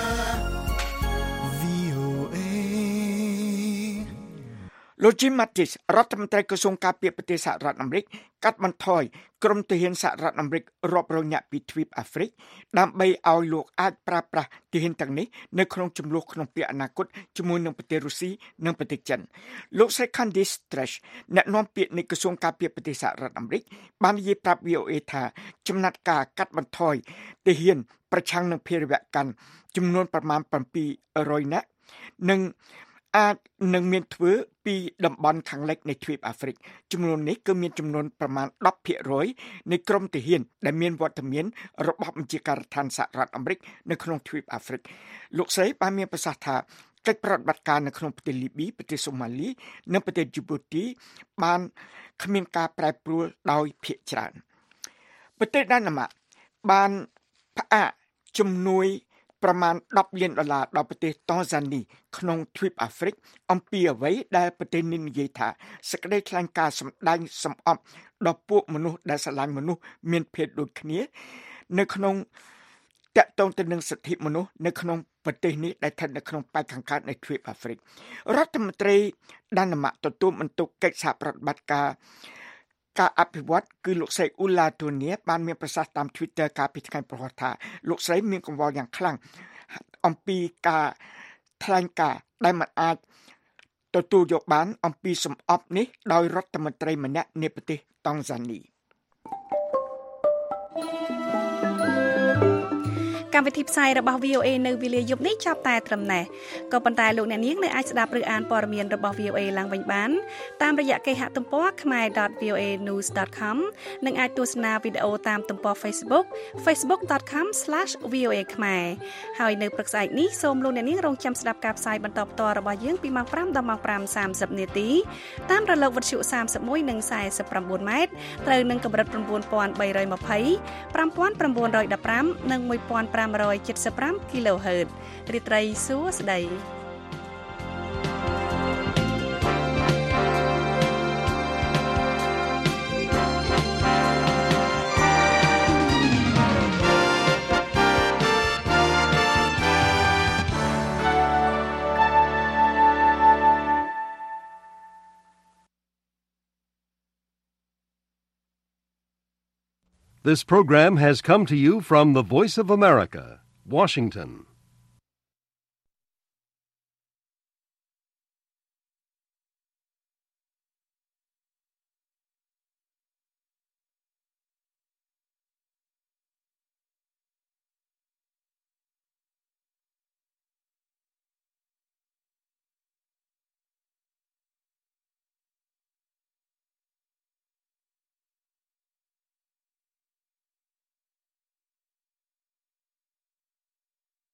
លោក Jim Mattis រដ្ឋមន្ត្រីក្រសួងការពារប្រទេសសហរដ្ឋអាមេរិកកាត់បន្ថយក្រុមទាហានសហរដ្ឋអាមេរិករាប់រយនាក់ពីទ្វីបអាហ្វ្រិកដើម្បីឲ្យលោកអាចប្រើប្រាស់ទាហានទាំងនេះនៅក្នុងចំនួនក្នុងពេលអនាគតជាមួយនឹងប្រទេសរុស្ស៊ីនិងប្រទេសចិនលោក Candice Stresh អ្នកនាំពាក្យនៃក្រសួងការពារប្រទេសសហរដ្ឋអាមេរិកបាននិយាយប្រាប់ វី អូ เอ ថាចំណាត់ការកាត់បន្ថយទាហានប្រឆាំងនឹងភេរវកម្មចំនួនប្រមាណbảy trămនាក់និងអាចនឹងមានធ្វើពីតំបន់ខាងលិចនៃទ្វីបអាហ្វ្រិកចំនួននេះគឺមានចំនួនប្រមាណដប់ភាគរយនៃក្រុមទាហានដែលមានវត្តមានរបស់បញ្ជាការដ្ឋានសហរដ្ឋអាមេរិកនៅក្នុងទ្វីបអាហ្វ្រិកលោកស្រីបានមានប្រសាសន៍ថាកិច្ចប្រតិបត្តិការនៅក្នុងប្រទេសលីប៊ីប្រទេសសូម៉ាលីនិងប្រទេសជីបូទីបានគ្មានការប្រែប្រួលដោយភាគច្រើនប្រទេសដាណឺម៉ាកបានផ្អាកជំនួយប្រមាណដប់លានដុល្លារដល់ប្រទេសតង់ហ្សានីក្នុងទ្វីបអាហ្វ្រិកអំពីអ្វីដែលប្រទេសនេះនិយាយថាសេចក្តីថ្លែងការណ៍សម្ដែងសម្អប់ដល់ពួកមនុស្សដែលស្រឡាញ់មនុស្សមានភេទដូចគ្នានៅក្នុងតាក់ទងទៅនឹងសិទ្ធិមនុស្សនៅក្នុងប្រទេសនេះដែលស្ថិតនៅក្នុងប៉ែកខាងកើតនៃទ្វីបអាហ្វ្រិករដ្ឋមន្ត្រីដាណឺម៉ាកទទួលបន្ទុកកិច្ចសហប្រតិបត្តិការការអភិវឌ្ឍគឺលោកស្រីអ៊ូឡាតូនីបានមានប្រសាសន៍តាម Twitter កាលពីថ្ងៃប្រហោះថាលោកស្រីមានកង្វល់យ៉ាងខ្លាំងអំពីការថ្លែងការណ៍ដែលមិនអាចទទួលយកបានអំពីសម្អប់នេះដោយរដ្ឋមន្ត្រីម្នាក់នៃប្រទេសតង់ហ្សានីកម្មវិធីផ្សាយរបស់ វី អូ เอ នៅវេលាយប់នេះចាប់តែត្រឹមណេះក៏ប៉ុន្តែលោកអ្នកនាងនៅអាចស្ដាប់ឬអានព័ត៌មានរបស់ វី អូ เอ ឡើងវិញបានតាមរយៈគេហទំព័រ khmer dot v o a news dot com និងអាចទស្សនាវីដេអូតាមទំព័រ Facebook facebook dot com slash v o a khmer ហើយនៅព្រឹកស្អែកនេះសូមលោកអ្នកនាងរងចាំស្ដាប់ការផ្សាយបន្តផ្ទាល់របស់យើងពីម៉ោង5ដល់ម៉ោង5:សាមសិបនាទីតាមរលកវិទ្យុសាមសិបមួយនិងសាយសិប៩ម៉ែត្រត្រូវនឹងកម្រិត៩,៣២០ ៥,៩១៥ និងmột nghìn năm trăm75 kHz រាត្រីសួស្តី This program has come to you from the Voice of America, Washington.